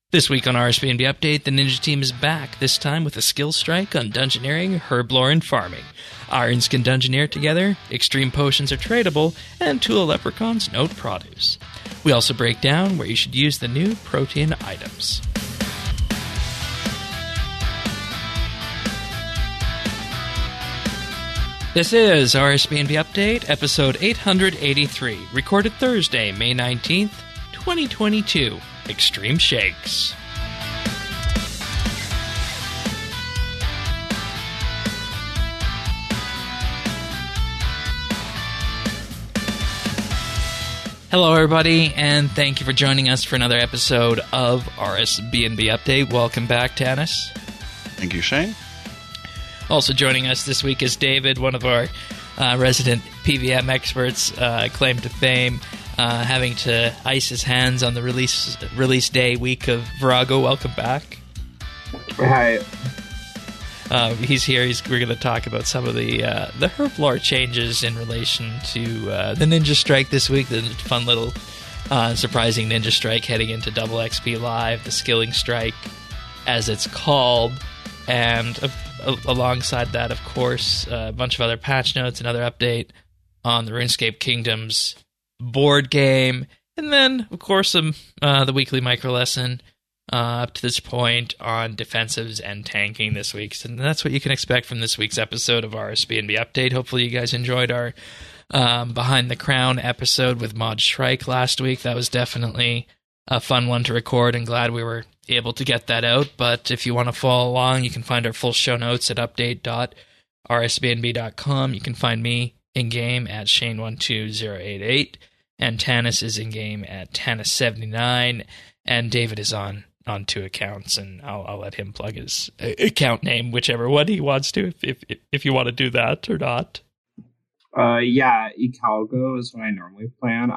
This week on RSBNB Update, the Ninja Team is back, this time with a skill strike on Dungeoneering, Herblore, and Farming. Irons can Dungeoneer together, extreme potions are tradable, and Tool Leprechauns note produce. We also break down where you should use the new protein items. This is RSBNB Update, episode 883, recorded Thursday, May 19th, 2022. Extreme Shakes. Hello, everybody, and thank you for joining us for another episode of RSBNB Update. Welcome back, Tanis. Thank you, Shane. Also joining us this week is David, one of our resident PVM experts, claim to fame, having to ice his hands on the release day week of Virago. Welcome back. Hi. He's here. We're going to talk about some of the Herblore changes in relation to the Ninja Strike this week, the fun little surprising Ninja Strike heading into Double XP Live, the Skilling Strike, as it's called, and alongside that, of course, a bunch of other patch notes, another update on the RuneScape Kingdoms board game, and then, of course, the weekly micro lesson up to this point on defensives and tanking this week. So that's what you can expect from this week's episode of RSBNB Update. Hopefully you guys enjoyed our Behind the Crown episode with Mod Shrike last week. That was definitely a fun one to record, and glad we were able to get that out. But if you want to follow along, you can find our full show notes at update.rsbnb.com. You can find me in-game at Shane12088, and Tanis is in-game at Tanis79, and David is on two accounts, and I'll let him plug his account name, whichever one he wants to, if you want to do that or not. Yeah, Ikalgo is what I normally play on,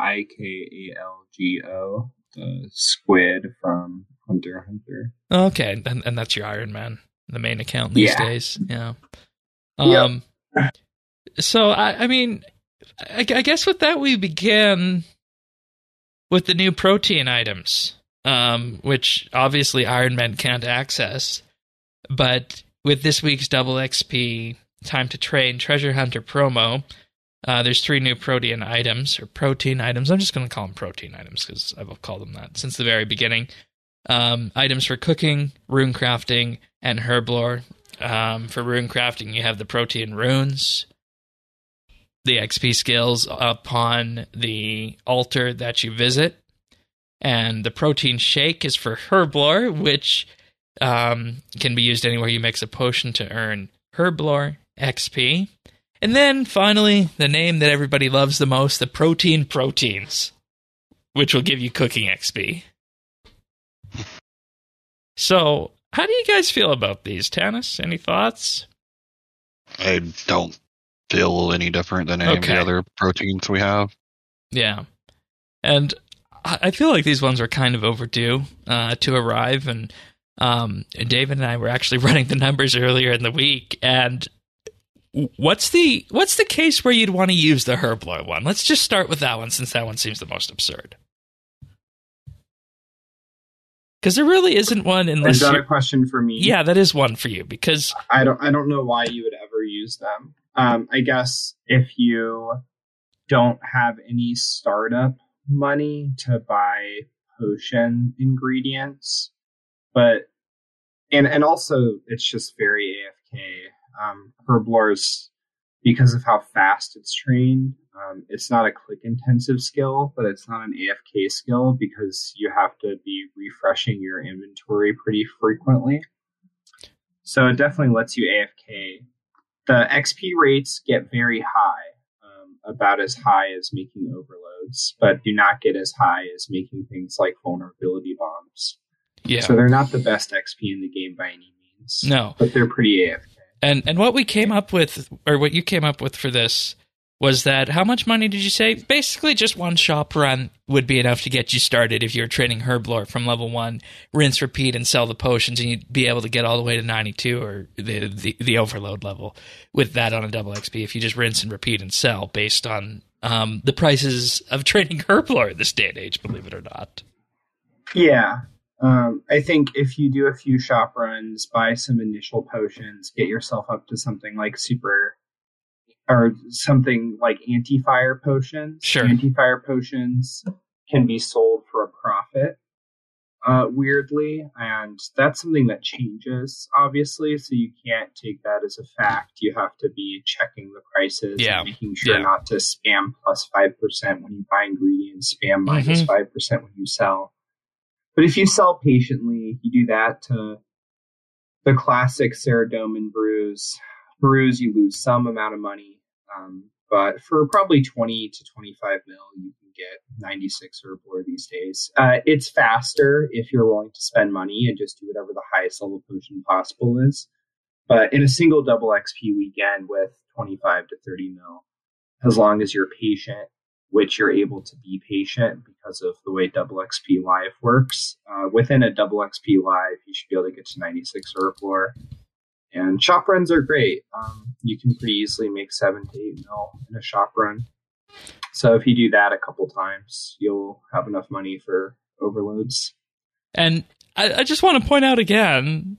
Ikalgo, the squid from Hunter x Hunter. Okay, and that's your Iron Man, the main account these days. Yeah. Yep. So, I mean, I guess with that we began with the new protein items, which obviously Iron Man can't access. But with this week's Double XP Time to Train Treasure Hunter promo, there's 3 new protein items. I'm just going to call them protein items because I've called them that since the very beginning. Items for cooking, rune crafting, and herblore. For rune crafting, you have the protein runes, the XP skills upon the altar that you visit, and the protein shake is for herblore, which can be used anywhere you mix a potion to earn herblore XP. And then, finally, the name that everybody loves the most, the protein proteins, which will give you cooking XP. So, how do you guys feel about these, Tanis? Any thoughts? I don't feel any different than any of the other proteins we have. Yeah. And I feel like these ones were kind of overdue to arrive, and David and I were actually running the numbers earlier in the week, and what's the case where you'd want to use the herblore one? Let's just start with that one, since that one seems the most absurd. Because there really isn't one unless. Is that a question for me? Yeah, that is one for you, because I don't know why you would ever use them. I guess if you don't have any startup money to buy potion ingredients, but and also it's just very AFK. Herblore's, because of how fast it's trained, it's not a click-intensive skill, but it's not an AFK skill because you have to be refreshing your inventory pretty frequently. So it definitely lets you AFK. The XP rates get very high, about as high as making overloads, but do not get as high as making things like vulnerability bombs. Yeah. So they're not the best XP in the game by any means. No. But they're pretty AFK. And what we came up with, or what you came up with for this, was that, how much money did you say? Basically, just one shop run would be enough to get you started if you're trading herblore from level 1, rinse, repeat, and sell the potions, and you'd be able to get all the way to 92, or the overload level, with that on a double XP, if you just rinse and repeat and sell, based on the prices of trading herblore in this day and age, believe it or not. Yeah. I think if you do a few shop runs, buy some initial potions, get yourself up to something like anti-fire potions. Sure. Anti-fire potions can be sold for a profit, weirdly, and that's something that changes, obviously, so you can't take that as a fact. You have to be checking the prices and making sure not to spam plus 5% when you buy ingredients, spam minus 5% when you sell. But if you sell patiently, you do that to the classic Saradomin brews, you lose some amount of money. But for probably 20 to 25 mil, you can get 96 Herblore these days. It's faster if you're willing to spend money and just do whatever the highest level potion possible is. But in a single double XP weekend with 25 to 30 mil, as long as you're patient, which you're able to be patient because of the way double XP Live works, within a double XP Live, you should be able to get to 96 Herblore. And shop runs are great. You can pretty easily make 7 to 8 mil in a shop run. So if you do that a couple times, you'll have enough money for overloads. And I just want to point out again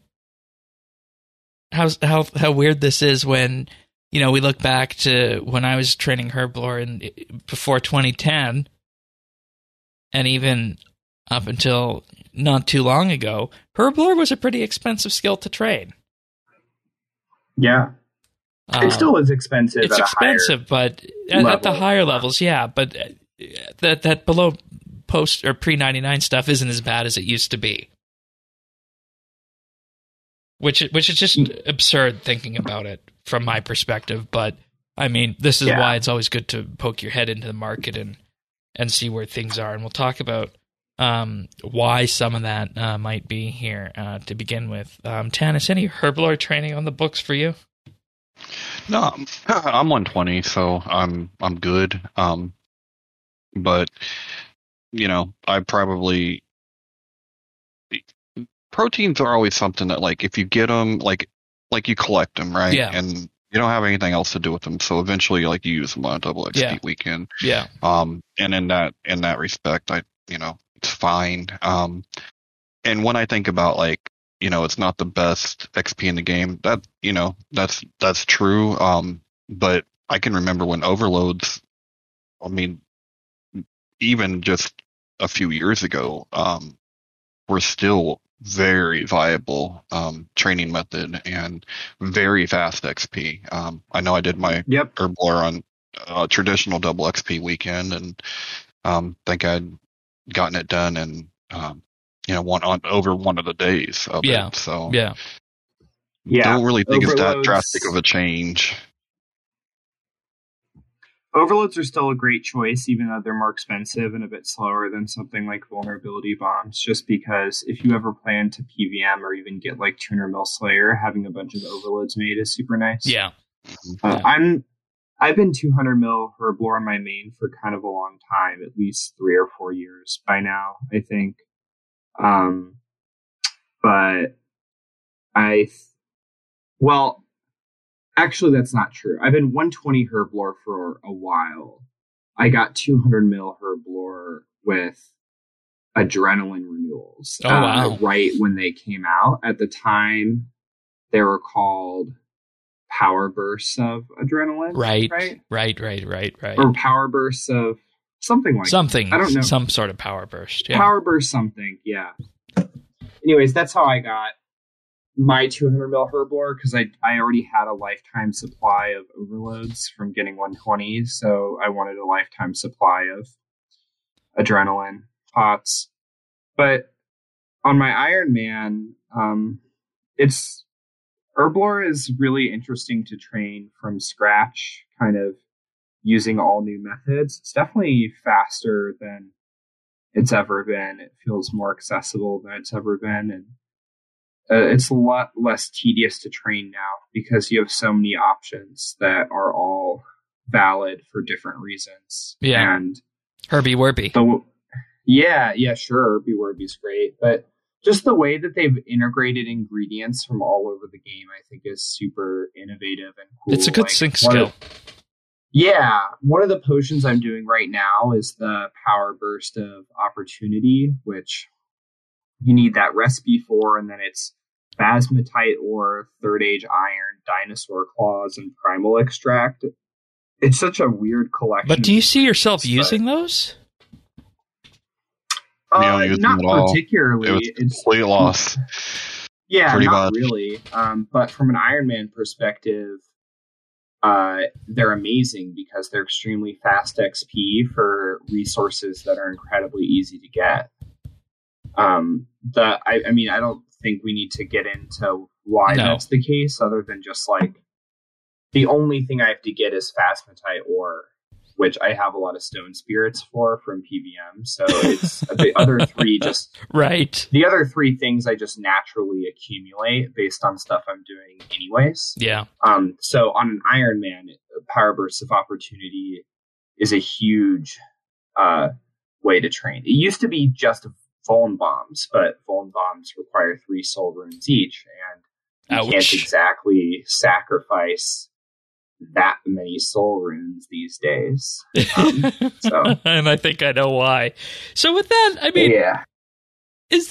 how weird this is when, you know, we look back to when I was training Herblore before 2010, and even up until not too long ago, Herblore was a pretty expensive skill to train. Yeah. It still is expensive. It's expensive, but at the higher levels, yeah. But that below post or pre-99 stuff isn't as bad as it used to be. Which is just absurd thinking about it from my perspective. But I mean, this is why it's always good to poke your head into the market and see where things are. And we'll talk about why some of that might be here to begin with. Tanis, any Herblore training on the books for you? No, I'm 120, so I'm good. But you know, I probably proteins are always something that, like, if you get them, like you collect them, right? Yeah. And you don't have anything else to do with them, so eventually, like, you use them on a double XP weekend. Yeah. And in that respect, it's fine. And when I think about, like, you know, it's not the best XP in the game, that, you know, that's true. But I can remember when overloads, I mean, even just a few years ago, were still very viable training method and very fast XP. I know I did my Herblore on a traditional double XP weekend, and think I'd gotten it done in over one of the days of it. So don't really think it's that drastic of a change. Overloads are still a great choice, even though they're more expensive and a bit slower than something like vulnerability bombs, just because if you ever plan to PVM or even get like Tuner Mill Slayer, having a bunch of overloads made is super nice. Yeah. I've been 200 mil Herblore on my main for kind of a long time, at least 3 or 4 years by now, I think. But actually, that's not true. I've been 120 Herblore for a while. I got 200 mil Herblore with Adrenaline renewals. Oh, wow. Right when they came out. At the time, they were called Power Bursts of Adrenaline. Right. Or Power Bursts of something like something. That. I don't know. Some sort of Power Burst. Yeah. Power Burst something, yeah. Anyways, that's how I got my 200 mil Herblore, because I already had a lifetime supply of overloads from getting 120, so I wanted a lifetime supply of Adrenaline pots. But on my Iron Man, Herblore is really interesting to train from scratch, kind of using all new methods. It's definitely faster than it's ever been. It feels more accessible than it's ever been, and it's a lot less tedious to train now because you have so many options that are all valid for different reasons. Yeah. And Herbie Werby. Sure. Herbie Werby's great. But just the way that they've integrated ingredients from all over the game, I think, is super innovative and cool. It's a good sync skill. One of the potions I'm doing right now is the Power Burst of Opportunity, which you need that recipe for, and then it's phasmatite ore, third age iron, dinosaur claws, and primal extract. It's such a weird collection. But do you see yourself using those? Not particularly. It's complete loss. Yeah, Pretty not much. really. But from an Iron Man perspective, they're amazing because they're extremely fast XP for resources that are incredibly easy to get. I mean, I don't think we need to get into why that's the case, other than just like the only thing I have to get is phasmatite ore, which I have a lot of stone spirits for from PVM. So it's the other three just right. The other three things I just naturally accumulate based on stuff I'm doing anyways. Yeah. So on an Iron Man, Power Burst of Opportunity is a huge way to train. It used to be just Vuln Bombs, but Vuln Bombs require 3 soul runes each, and you can't exactly sacrifice that many soul runes these days. So, and I think I know why. So with that, I mean, is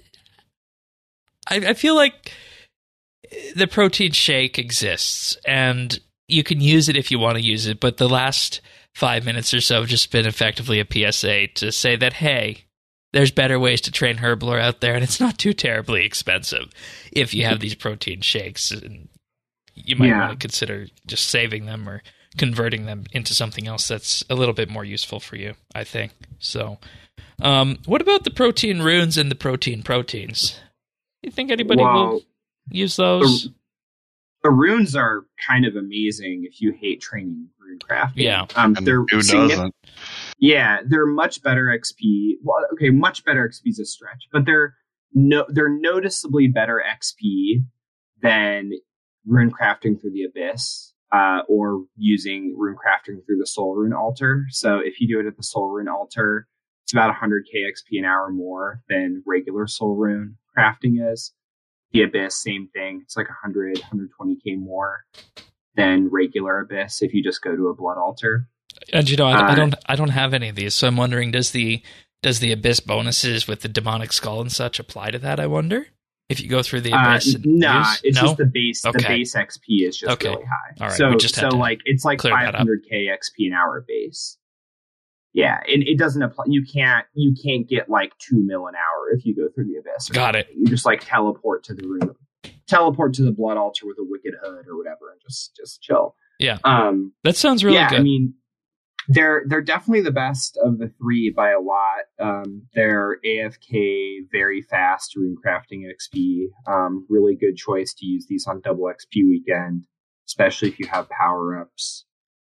I feel like the protein shake exists, and you can use it if you want to use it, but the last 5 minutes or so have just been effectively a PSA to say that, hey, there's better ways to train Herblore out there, and it's not too terribly expensive if you have these protein shakes. And you might want to consider just saving them or converting them into something else that's a little bit more useful for you, I think. So, what about the protein runes and the proteins? You think anybody will use those? The runes are kind of amazing if you hate training rune crafting. Yeah. They're who doesn't? Yeah, they're much better XP. Well, okay, much better XP is a stretch, but they're noticeably better XP than rune crafting through the Abyss, or using rune crafting through the Soul Rune Altar. So if you do it at the Soul Rune Altar, it's about 100k XP an hour more than regular Soul Rune crafting is. The Abyss, same thing. It's like 120k more than regular Abyss if you just go to a Blood Altar. And I don't have any of these, so I'm wondering, does the Abyss bonuses with the demonic skull and such apply to that? I wonder if you go through the Abyss. It's just the base. Okay. The base XP is just really high. All right, it's like 500k XP an hour base. Yeah, and it doesn't apply. You can't get like 2 mil an hour if you go through the Abyss. Got it. You just like teleport to the room, teleport to the Blood Altar with a Wicked Hood or whatever, and just chill. Yeah. That sounds really good. I mean, they're definitely the best of the three by a lot. They're AFK, very fast rune crafting XP. Really good choice to use these on double XP weekend, especially if you have power ups.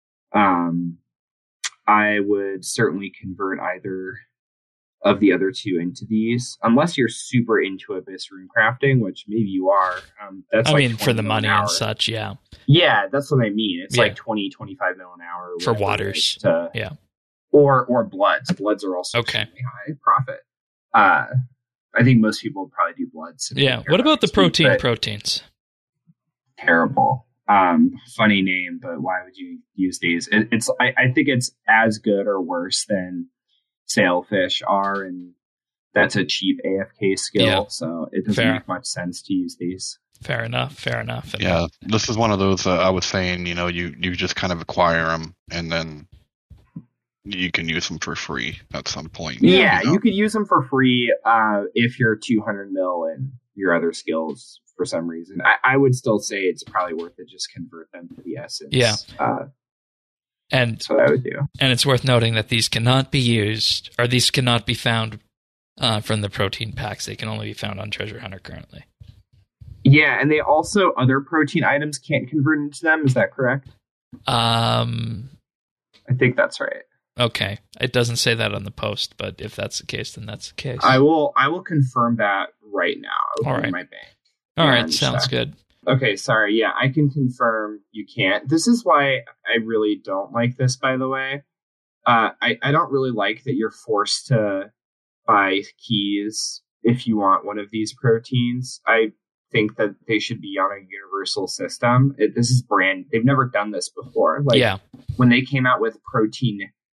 I would certainly convert either of the other two into these, unless you're super into Abyss rune crafting, which maybe you are. That's for the money and such, yeah. Yeah, that's what I mean. It's like 20-25 mil an hour for waters. Or bloods. Bloods are also extremely high profit. I think most people would probably do bloods. Yeah. What about the proteins? Terrible. Funny name, but why would you use these? I think it's as good or worse than sailfish are, and that's a cheap AFK skill, so it doesn't make much sense to use these. Fair enough. Yeah, this is one of those I was saying, you just kind of acquire them, and then you can use them for free at some point. Yeah, you could use them for free if you're 200 mil in your other skills for some reason. I would still say it's probably worth it, just convert them to the essence. Yeah. And that's what I would do. And it's worth noting that these cannot be used, or these cannot be found from the protein packs. They can only be found on Treasure Hunter currently. Yeah, and they also, other protein items can't convert into them. Is that correct? I think that's right. Okay. It doesn't say that on the post, but if that's the case, then that's the case. I will confirm that right now. All right. My bank. All right. Sounds good. Okay. Sorry. Yeah, I can confirm you can't. This is why I really don't like this, by the way. I don't really like that you're forced to buy keys if you want one of these proteins. I think that they should be on a universal system. This is they've never done this before. When they came out with protein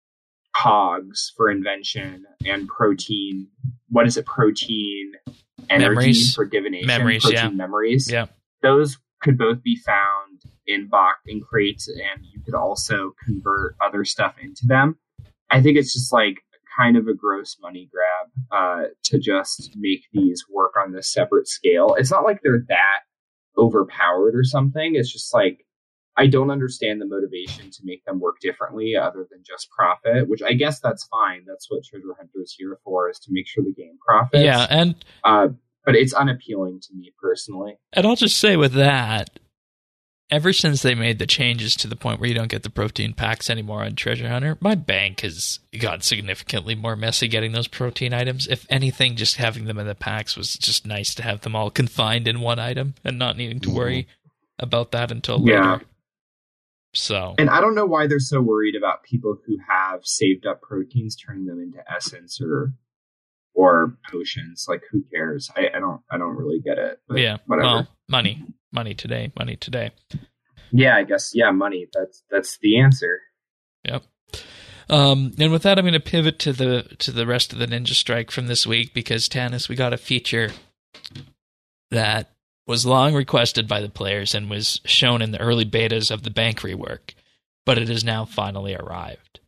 cogs for invention and protein. What is it? Protein energy Memories. for divination. Memories, protein yeah. memories. Yeah. Those could both be found in crates, and you could also convert other stuff into them. I think it's just like kind of a gross money grab to just make these work on this separate scale. It's not like they're that overpowered or something. It's just like, I don't understand the motivation to make them work differently other than just profit, which I guess that's fine. That's what Treasure Hunter is here for, is to make sure the game profits. Yeah, and but it's unappealing to me personally. And I'll just say with that, ever since they made the changes to the point where you don't get the protein packs anymore on Treasure Hunter, my bank has got significantly more messy getting those protein items. If anything, just having them in the packs was just nice to have them all confined in one item and not needing to worry about that until later. So, and I don't know why they're so worried about people who have saved up proteins turning them into essence or potions. Like, who cares? I don't really get it. But yeah, whatever. well, money today. Yeah, I guess. Yeah, money. That's the answer. Yep. And with that, I'm going to pivot to the rest of the Ninja Strike from this week, because Tanis, we got a feature that was long requested by the players and was shown in the early betas of the bank rework, but it has now finally arrived.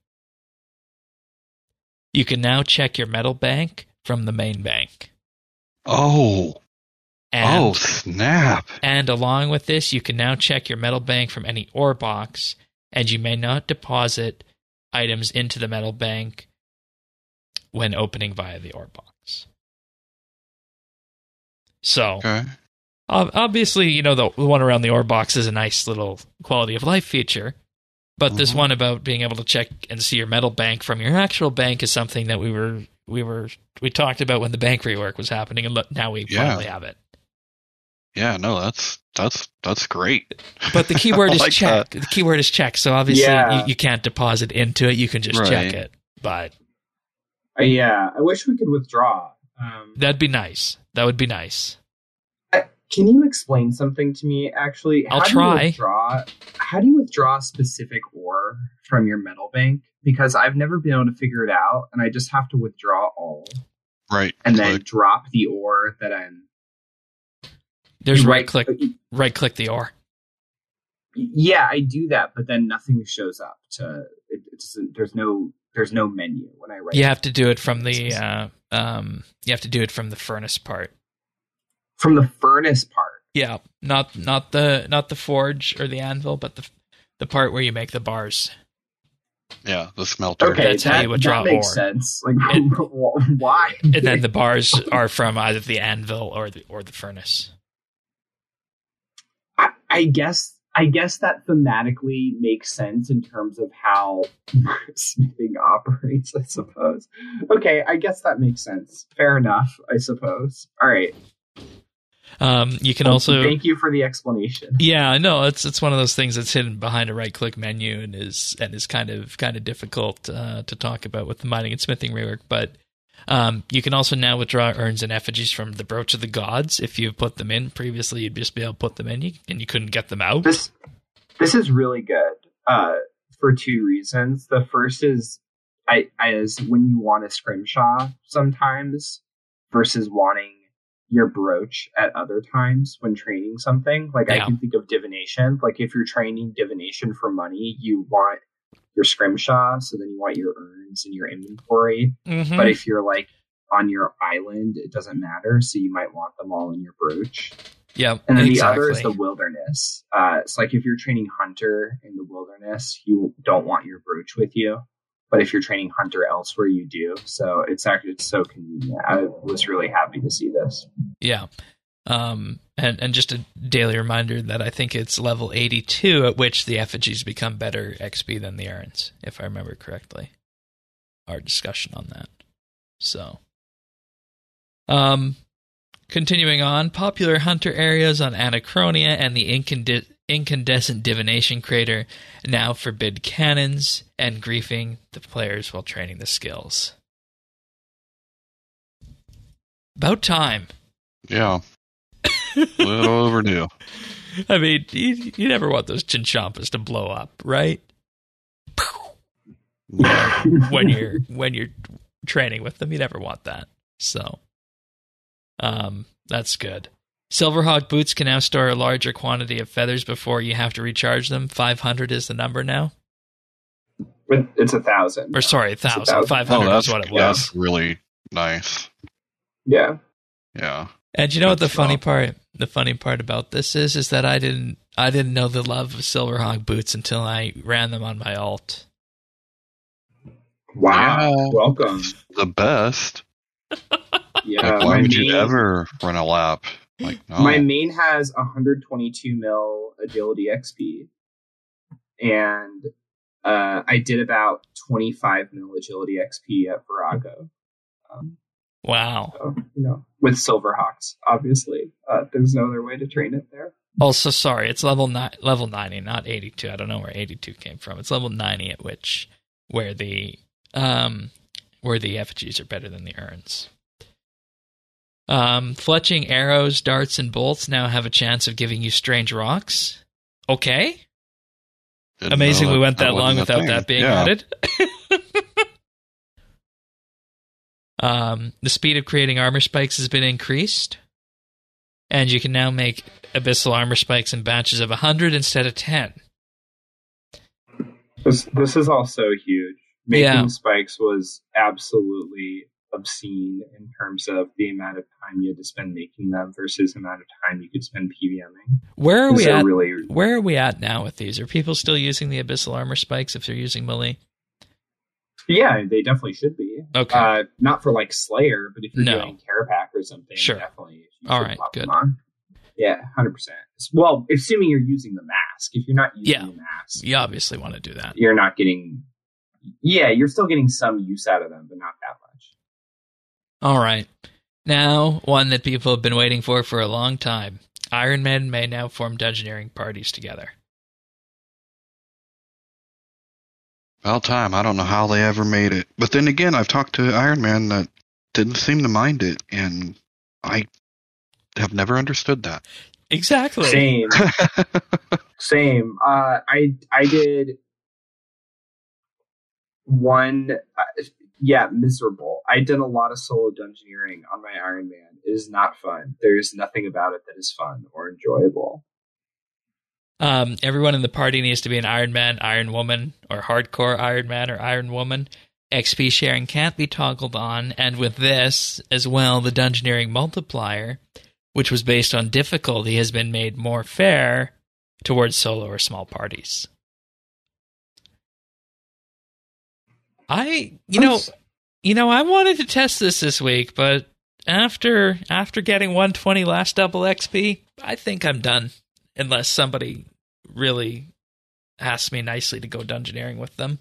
You can now check your metal bank from the main bank. Oh, snap. And along with this, you can now check your metal bank from any ore box, and you may not deposit items into the metal bank when opening via the ore box. So, Okay. Obviously, the one around the ore box is a nice little quality of life feature, but this one about being able to check and see your metal bank from your actual bank is something that we talked about when the bank rework was happening, and now we finally have it. Yeah, no, that's great. But the keyword is like check. that. The keyword is check. So obviously you can't deposit into it. You can just check it. But I wish we could withdraw. that'd be nice. That would be nice. Can you explain something to me, actually? I'll try. How do you withdraw specific ore from your metal bank? Because I've never been able to figure it out, and I just have to withdraw all. Right. And then drop the ore that I'm... There's right click the ore. Yeah, I do that, but then nothing shows up. There's no menu when I write. You have to do it from the you have to do it from the furnace part. From the furnace part. Yeah, not the forge or the anvil, but the part where you make the bars. Yeah, the smelter. Okay, that's how you would draw that makes ore. Sense. Like, why? And then the bars are from either the anvil or the furnace. I guess that thematically makes sense in terms of how smithing operates, I suppose. Okay, I guess that makes sense. Fair enough, I suppose. All right. You can also thank you for the explanation. Yeah, no, it's one of those things that's hidden behind a right-click menu and is kind of difficult to talk about with the mining and smithing rework. But you can also now withdraw urns and effigies from the Brooch of the Gods if you put them in. Previously, you'd just be able to put them in and you couldn't get them out. This is really good for two reasons. The first is as when you want a scrimshaw sometimes versus wanting your brooch at other times when training something. Like, I can think of divination. Like, if you're training divination for money, you want your scrimshaw, so then you want your urns in your inventory. Mm-hmm. But if you're like on your island, it doesn't matter, so you might want them all in your brooch. Yeah, and then the other is the wilderness. It's like if you're training hunter in the wilderness, you don't want your brooch with you. But if you're training hunter elsewhere, you do. So it's so convenient. I was really happy to see this. Yeah. And just a daily reminder that I think it's level 82 at which the effigies become better XP than the urns, if I remember correctly. Our discussion on that. So, continuing on, popular hunter areas on Anachronia and the incandescent divination crater now forbid cannons and griefing the players while training the skills. About time. Yeah. A little overdue. I mean, you never want those Chinchampas to blow up, right? when you're training with them. You never want that. So, that's good. Silverhawk boots can now store a larger quantity of feathers before you have to recharge them. 500 is the number now. It's 1,000. Or sorry, 1,000. 500 is what it was. That's really nice. Yeah. Yeah. And you know what the funny part about this is that I didn't know the love of Silverhawk boots until I ran them on my alt. Wow. Yeah. Welcome. The best. Yeah. Like, why would you ever run a lap? Like, no. My main has 122 mil agility XP, and I did about 25 mil agility XP at Virago. Wow. So, with Silverhawks, obviously. There's no other way to train it there. Also, sorry, it's level 90, not 82. I don't know where 82 came from. It's level 90 at where the effigies are better than the urns. Fletching arrows, darts, and bolts now have a chance of giving you strange rocks. Okay. Amazing we went that long without that being added. The speed of creating armor spikes has been increased, and you can now make abyssal armor spikes in batches of 100 instead of 10. This is also huge. Making spikes was absolutely obscene in terms of the amount of time you had to spend making them versus the amount of time you could spend PVMing. Where are we at now with these? Are people still using the abyssal armor spikes if they're using melee? Yeah, they definitely should be. Okay. Not for like Slayer, but if you're doing Carapac or something, sure. Definitely. All right, good. Yeah, 100%. Well, assuming you're using the mask. If you're not using the mask, you obviously want to do that. You're not getting. Yeah, you're still getting some use out of them, but not that much. All right. Now, one that people have been waiting for a long time. Iron Men may now form dungeoneering parties together. About time. I don't know how they ever made it. But then again, I've talked to Iron Man that didn't seem to mind it, and I have never understood that. Exactly. Same. Same. I did one... miserable. I did a lot of solo dungeoneering on my Iron Man. It is not fun. There's nothing about it that is fun or enjoyable. Everyone in the party needs to be an Iron Man, Iron Woman, or hardcore Iron Man or Iron Woman. XP sharing can't be toggled on, and with this, as well, the dungeoneering multiplier, which was based on difficulty, has been made more fair towards solo or small parties. I wanted to test this week, but after getting 120 last double XP, I think I'm done. Unless somebody really asks me nicely to go dungeoneering with them.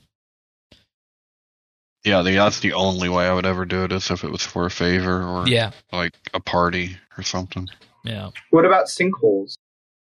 Yeah, that's the only way I would ever do it is if it was for a favor or like a party or something. Yeah. What about sinkholes?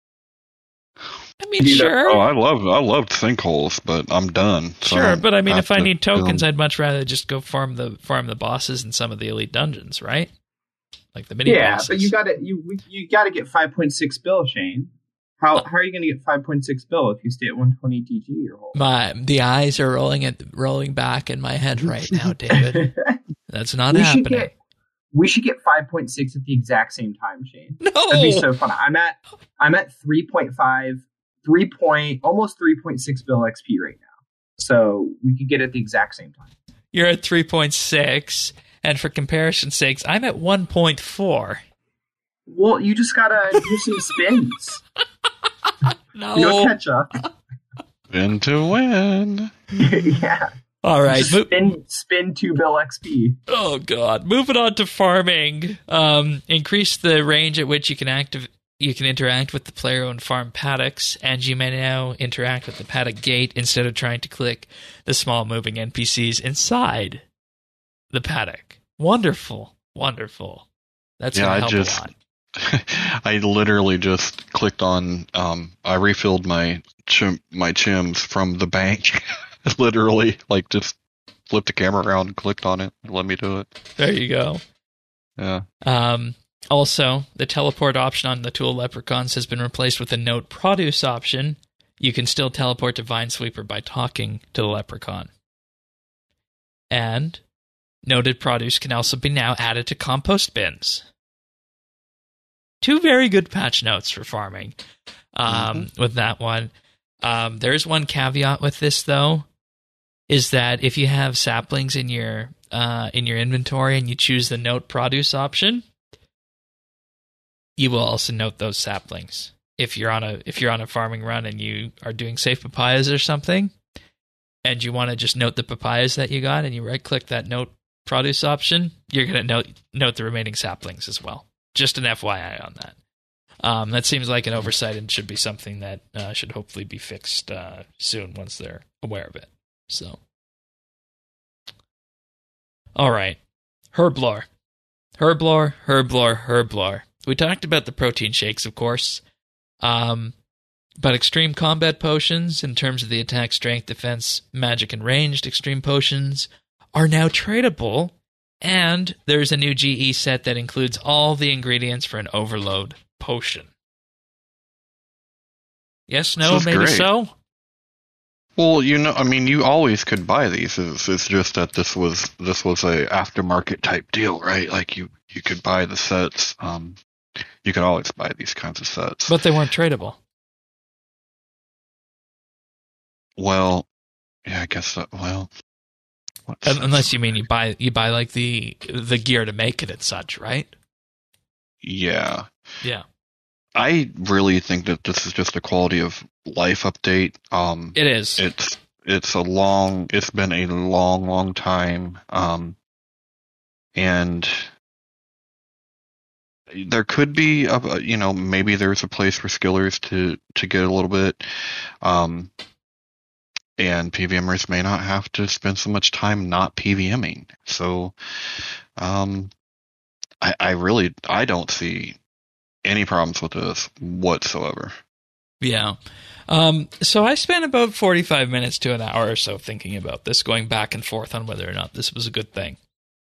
I mean, sure. Oh, I loved sinkholes, but I'm done. So sure, but I mean, if I need tokens, I'd much rather just go farm the bosses in some of the elite dungeons, right? Like the mini bosses. Yeah, but you gotta get 5.6 bill, Shane. How are you going to get 5.6 bill if you stay at 120 DG your whole life? The eyes are rolling back in my head right now, David. That's not happening. We should get 5.6 at the exact same time, Shane. No, that'd be so fun. I'm at 3.5, almost 3.6 bill XP right now. So we could get it at the exact same time. You're at 3.6, and for comparison's sakes, I'm at 1.4. Well, you just gotta do some spins. No. You'll catch up. Spin to win. Yeah. All right. Spin 2 bill XP. Oh, God. Moving on to farming. Increase the range at which you can interact with the player-owned farm paddocks, and you may now interact with the paddock gate instead of trying to click the small moving NPCs inside the paddock. Wonderful. Wonderful. That's going to help a lot. I literally just clicked on. I refilled my chims from the bank. Literally, like just flipped the camera around and clicked on it and let me do it. There you go. Yeah. Also, the teleport option on the Tool Leprechauns has been replaced with a Note Produce option. You can still teleport to Vinesweeper by talking to the Leprechaun. And noted produce can also be now added to compost bins. 2 very good patch notes for farming with that one. There's one caveat with this, though, is that if you have saplings in your inventory and you choose the note produce option, you will also note those saplings. If you're on a farming run and you are doing safe papayas or something, and you want to just note the papayas that you got, and you right-click that note produce option, you're going to note the remaining saplings as well. Just an FYI on that. That seems like an oversight and should be something that should hopefully be fixed soon once they're aware of it. So, all right, Herblore. We talked about the protein shakes, of course, but extreme combat potions, in terms of the attack, strength, defense, magic, and ranged extreme potions, are now tradable, and there's a new GE set that includes all the ingredients for an overload potion. Yes, no, maybe great. so? Well, I mean, you always could buy these. It's just that this was a aftermarket type deal, right? Like you could buy the sets. You could always buy these kinds of sets. But they weren't tradable. Well, yeah, I guess that. Well, unless you mean you buy like the gear to make it and such, right? Yeah. Yeah. I really think that this is just a quality of life update. It is. It's been a long time. And there could be maybe there's a place for skillers to get a little bit. And PVMers may not have to spend so much time not PVMing. So, I don't see any problems with this whatsoever. Yeah. So I spent about 45 minutes to an hour or so thinking about this, going back and forth on whether or not this was a good thing.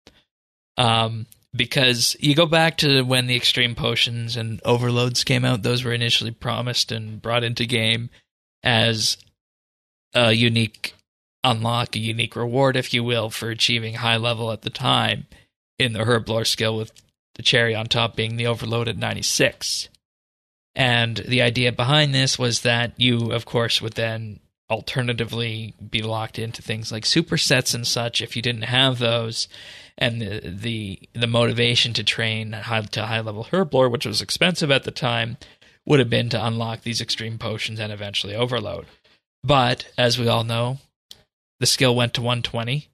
Because you go back to when the extreme potions and overloads came out, those were initially promised and brought into game as a unique unlock, a unique reward, if you will, for achieving high level at the time in the Herblore skill, with the cherry on top being the overload at 96. And the idea behind this was that you, of course, would then alternatively be locked into things like supersets and such if you didn't have those, and the motivation to train to high level Herblore, which was expensive at the time, would have been to unlock these extreme potions and eventually overload. But as we all know, the skill went to 120.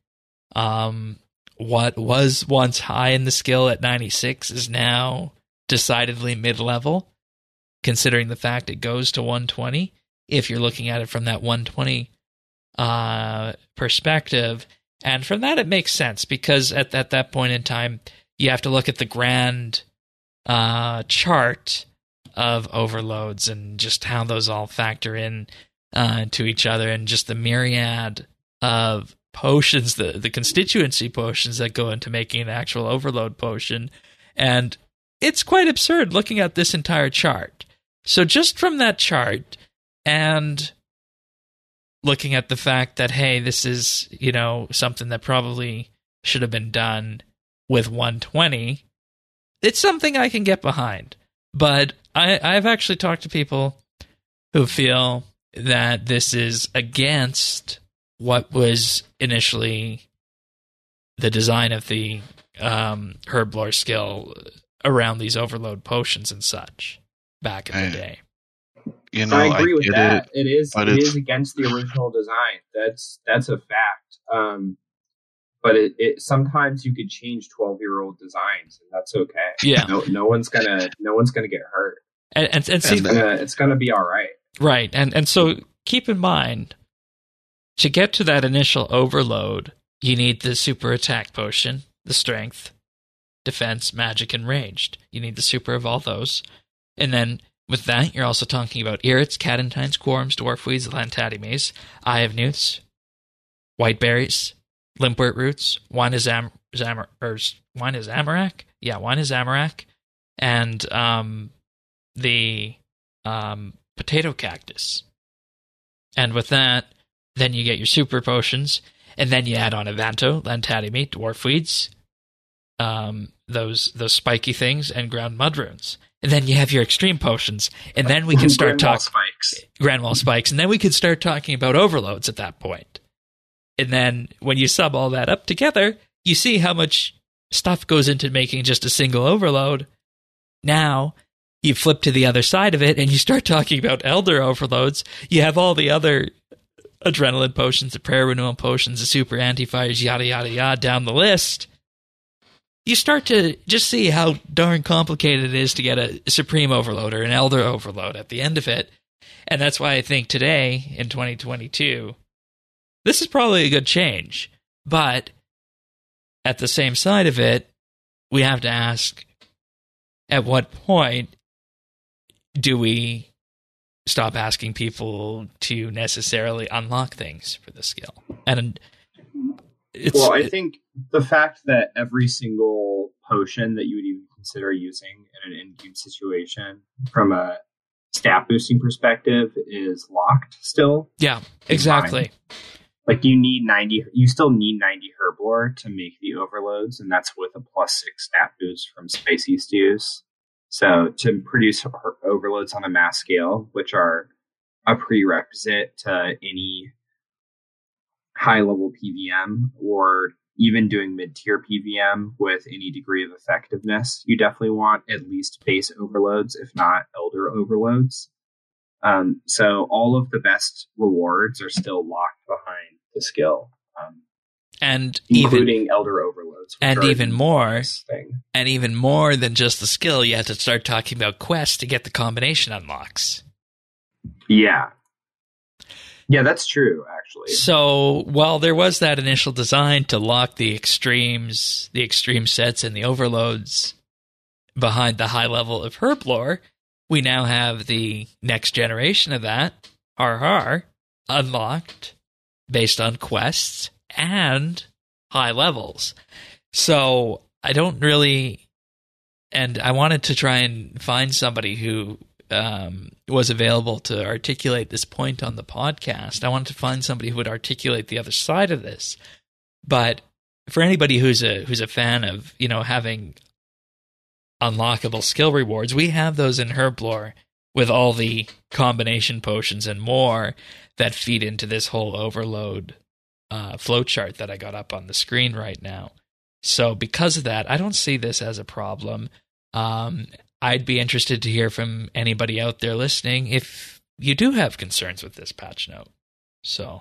What was once high in the skill at 96 is now decidedly mid-level, considering the fact it goes to 120. If you're looking at it from that 120 perspective, and from that it makes sense, because at that point in time, you have to look at the grand chart of overloads and just how those all factor in to each other, and just the myriad of potions, the constituency potions that go into making an actual overload potion. And it's quite absurd looking at this entire chart. So just from that chart, and looking at the fact that, hey, this is, something that probably should have been done with 120, it's something I can get behind. But I've actually talked to people who feel that this is against what was initially the design of the Herblore skill around these overload potions and such back in the day. I agree with that. It is against the original design. That's a fact. But it sometimes you could change 12-year-old designs, and that's okay. Yeah. No one's gonna get hurt. And see, it's gonna be all right. Right. And so keep in mind, to get to that initial overload, you need the super attack potion, the strength, defense, magic, and ranged. You need the super of all those. And then with that, you're also talking about irits, catentines, quorums, dwarfweeds, lantatimes, eye of newts, whiteberries, limpwort roots, wine is amarak? Yeah, wine is amarak. And the potato cactus. And with that, then you get your super potions, And then you add on Evanto, Lantademy, Dwarf Weeds, those spiky things, and ground mud runes. And then you have your extreme potions, and then we can start talking Grand Wall Spikes, and then we could start talking about overloads at that point. And then when you sum all that up together, you see how much stuff goes into making just a single overload. Now you flip to the other side of it, and you start talking about Elder overloads. You have all the other adrenaline potions, the prayer renewal potions, the super anti-fires, yada yada yada down the list. You start to just see how darn complicated it is to get a Supreme Overload or an Elder Overload at the end of it. And that's why I think today, in 2022, this is probably a good change. But at the same side of it, we have to ask, at what point do we stop asking people to necessarily unlock things for the skill? And I think the fact that every single potion that you would even consider using in an in-game situation from a stat boosting perspective is locked still. Yeah, exactly. Like you still need 90 Herblore to make the overloads, and that's with a +6 stat boost from Spicy Stews. So to produce overloads on a mass scale, which are a prerequisite to any high-level PVM or even doing mid-tier PVM with any degree of effectiveness, you definitely want at least base overloads, if not elder overloads. So all of the best rewards are still locked behind the skill, and including elder overloads, and even more than just the skill. You have to start talking about quests to get the combination unlocks. Yeah, that's true, actually. So while there was that initial design to lock the extreme sets and the overloads behind the high level of Herblore, we now have the next generation of that, unlocked based on quests and high levels. So I don't really, and I wanted to try and find somebody who was available to articulate this point on the podcast. I wanted to find somebody who would articulate the other side of this. But for anybody who's a fan of, having unlockable skill rewards, we have those in Herblore with all the combination potions and more that feed into this whole overload flowchart that I got up on the screen right now. So because of that, I don't see this as a problem. I'd be interested to hear from anybody out there listening if you do have concerns with this patch note. So,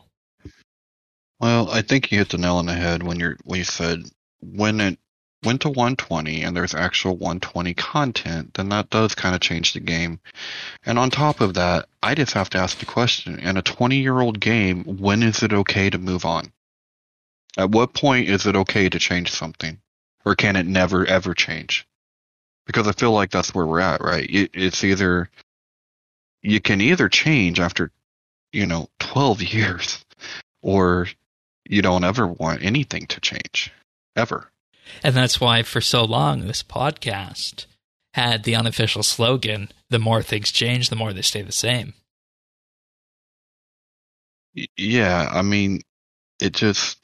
well, I think you hit the nail on the head when you said when it went to 120 and there's actual 120 content, then that does kind of change the game. And on top of that, I just have to ask the question, in a 20-year-old game, when is it okay to move on? At what point is it okay to change something? Or can it never, ever change? Because I feel like that's where we're at, right? It's either, you can either change after, 12 years, or you don't ever want anything to change. Ever. And that's why for so long this podcast had the unofficial slogan, the more things change, the more they stay the same. Yeah, I mean, this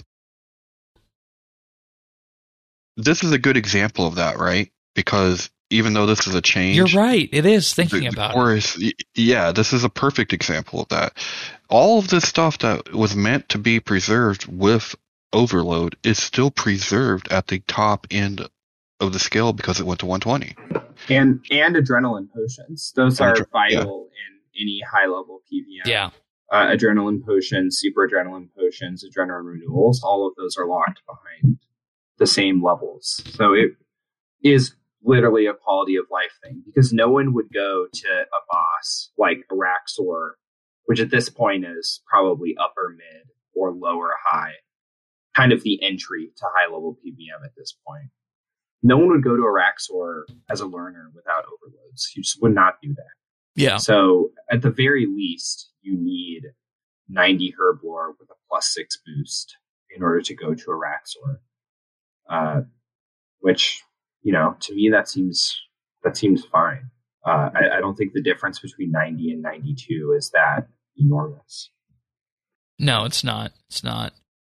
is a good example of that, right? Because even though this is a change... You're right, it is, thinking about it. Yeah, this is a perfect example of that. All of this stuff that was meant to be preserved with Overload is still preserved at the top end of the scale because it went to 120. And adrenaline potions. Those are vital in any high-level PVM. Yeah. Adrenaline potions, super adrenaline potions, adrenaline renewals, all of those are locked behind the same levels. So it is literally a quality of life thing, because no one would go to a boss like Araxor, which at this point is probably upper mid or lower high, kind of the entry to high level PVM at this point. No one would go to Araxor as a learner without overloads. You just would not do that. Yeah. So at the very least, you need 90 Herblore with a +6 boost in order to go to Araxor. Which, to me that seems fine. I don't think the difference between 90 and 92 is that enormous. No, it's not. It's not.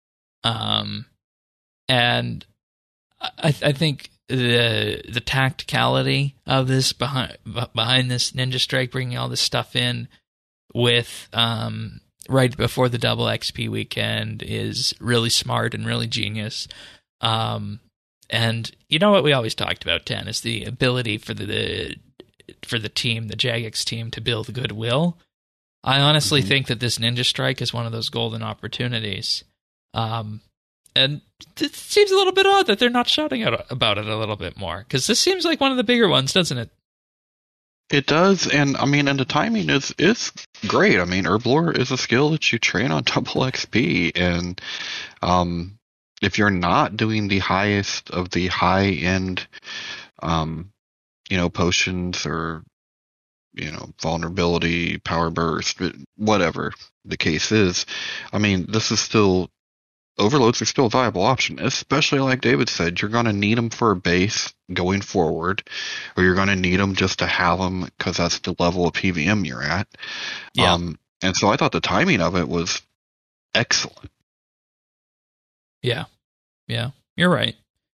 And I think the tacticality of this behind this Ninja Strike, bringing all this stuff in with right before the double XP weekend is really smart and really genius. And you know what we always talked about, 10, is the ability for the team, the Jagex team, to build goodwill. I honestly think that this Ninja Strike is one of those golden opportunities. And it seems a little bit odd that they're not shouting out about it a little bit more, because this seems like one of the bigger ones, doesn't it? It does, and I mean, and the timing is great. I mean, Herblore is a skill that you train on double XP, and if you're not doing the highest of the high-end, potions or, vulnerability, power burst, whatever the case is, I mean, this is still, overloads are still a viable option, especially like David said, you're going to need them for a base going forward, or you're going to need them just to have them because that's the level of PVM you're at. Yeah. And so I thought the timing of it was excellent. Yeah, you're right.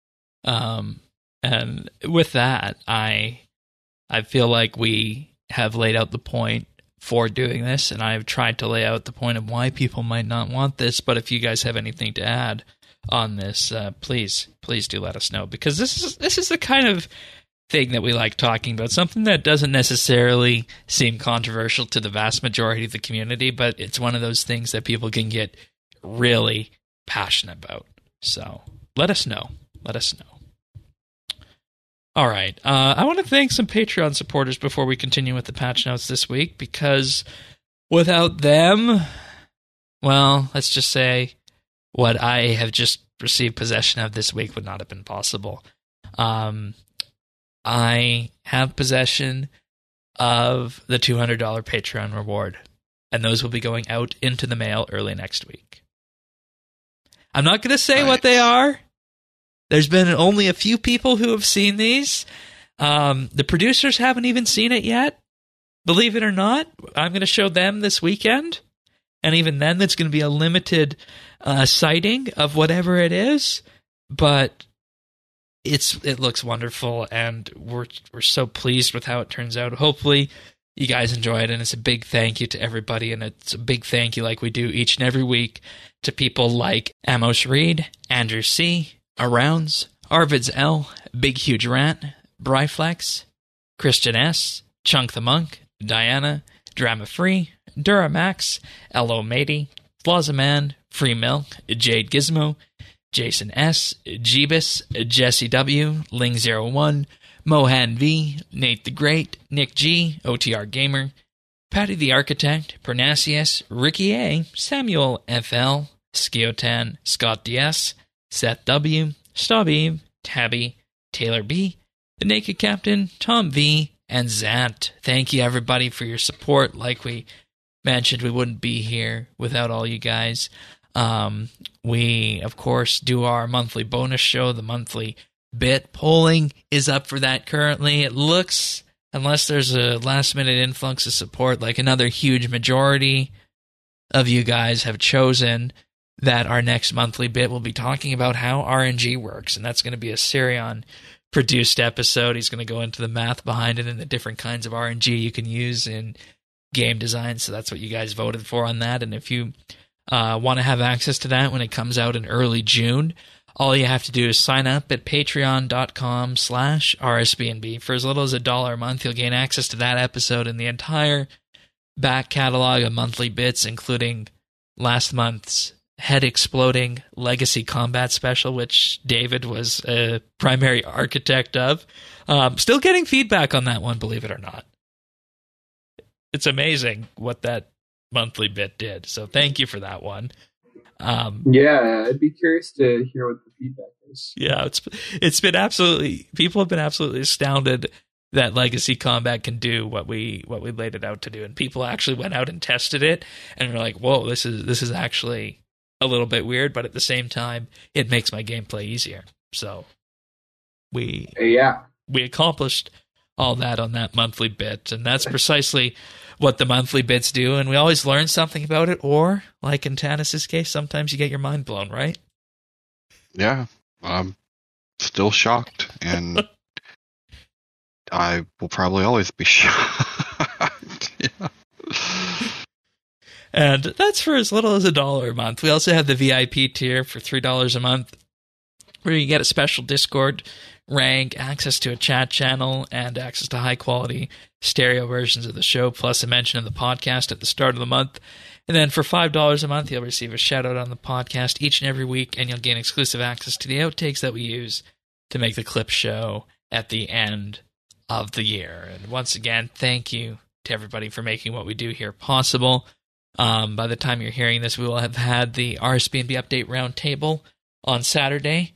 And with that, I feel like we have laid out the point for doing this, and I've tried to lay out the point of why people might not want this. But if you guys have anything to add on this, please do let us know, because this is the kind of thing that we like talking about, something that doesn't necessarily seem controversial to the vast majority of the community, but it's one of those things that people can get really passionate about. So let us know. All right. I want to thank some Patreon supporters before we continue with the patch notes this week, because without them, well, let's just say what I have just received possession of this week would not have been possible. I have possession of the $200 Patreon reward, and those will be going out into the mail early next week. I'm not going to say what they are. There's been only a few people who have seen these. The producers haven't even seen it yet. Believe it or not, I'm going to show them this weekend. And even then, that's going to be a limited sighting of whatever it is. But it looks wonderful, and we're so pleased with how it turns out. Hopefully, you guys enjoy it, and it's a big thank you to everybody, and it's a big thank you, like we do each and every week, to people like Amos Reed, Andrew C., Arounds, Arvids L., Big Huge Rant, Bryflex, Christian S., Chunk the Monk, Diana, Drama Free, Duramax, L.O. Matey, Flazaman, Free Milk, Jade Gizmo, Jason S., Jeebus, Jesse W., Ling01, Mohan V., Nate the Great, Nick G., OTR Gamer, Patty the Architect, Pernasius, Ricky A., Samuel F.L., Skiotan, Scott D.S., Seth W., Staub Tabby, Taylor B., The Naked Captain, Tom V., and Zant. Thank you, everybody, for your support. Like we mentioned, we wouldn't be here without all you guys. We, of course, do our monthly bonus show, the monthly bit. Polling is up for that currently. It looks, unless there's a last-minute influx of support, like another huge majority of you guys have chosen that our next monthly bit will be talking about how RNG works, and that's going to be a Sirion-produced episode. He's going to go into the math behind it and the different kinds of RNG you can use in game design, so that's what you guys voted for on that. And if you want to have access to that when it comes out in early June, all you have to do is sign up at patreon.com/RSBNB. For as little as $1 a month, you'll gain access to that episode and the entire back catalog of monthly bits, including last month's head-exploding Legacy Combat Special, which David was a primary architect of. Still getting feedback on that one, believe it or not. It's amazing what that monthly bit did, so thank you for that one. Yeah, I'd be curious to hear what the feedback is. Yeah, it's been absolutely, people have been absolutely astounded that Legacy Combat can do what we laid it out to do, and people actually went out and tested it and were like, "Whoa, this is actually a little bit weird, but at the same time, it makes my gameplay easier." So we accomplished all that on that monthly bit, and that's precisely what the monthly bits do, and we always learn something about it, or, like in Tanis's case, sometimes you get your mind blown, right? Yeah, I'm still shocked, and I will probably always be shocked. Yeah. And that's for as little as $1 a month. We also have the VIP tier for $3 a month, where you get a special Discord rank, access to a chat channel, and access to high-quality stereo versions of the show, plus a mention of the podcast at the start of the month. And then for $5 a month, you'll receive a shout-out on the podcast each and every week, and you'll gain exclusive access to the outtakes that we use to make the clip show at the end of the year. And once again, thank you to everybody for making what we do here possible. By the time you're hearing this, we will have had the RSBNB Update Roundtable on Saturday.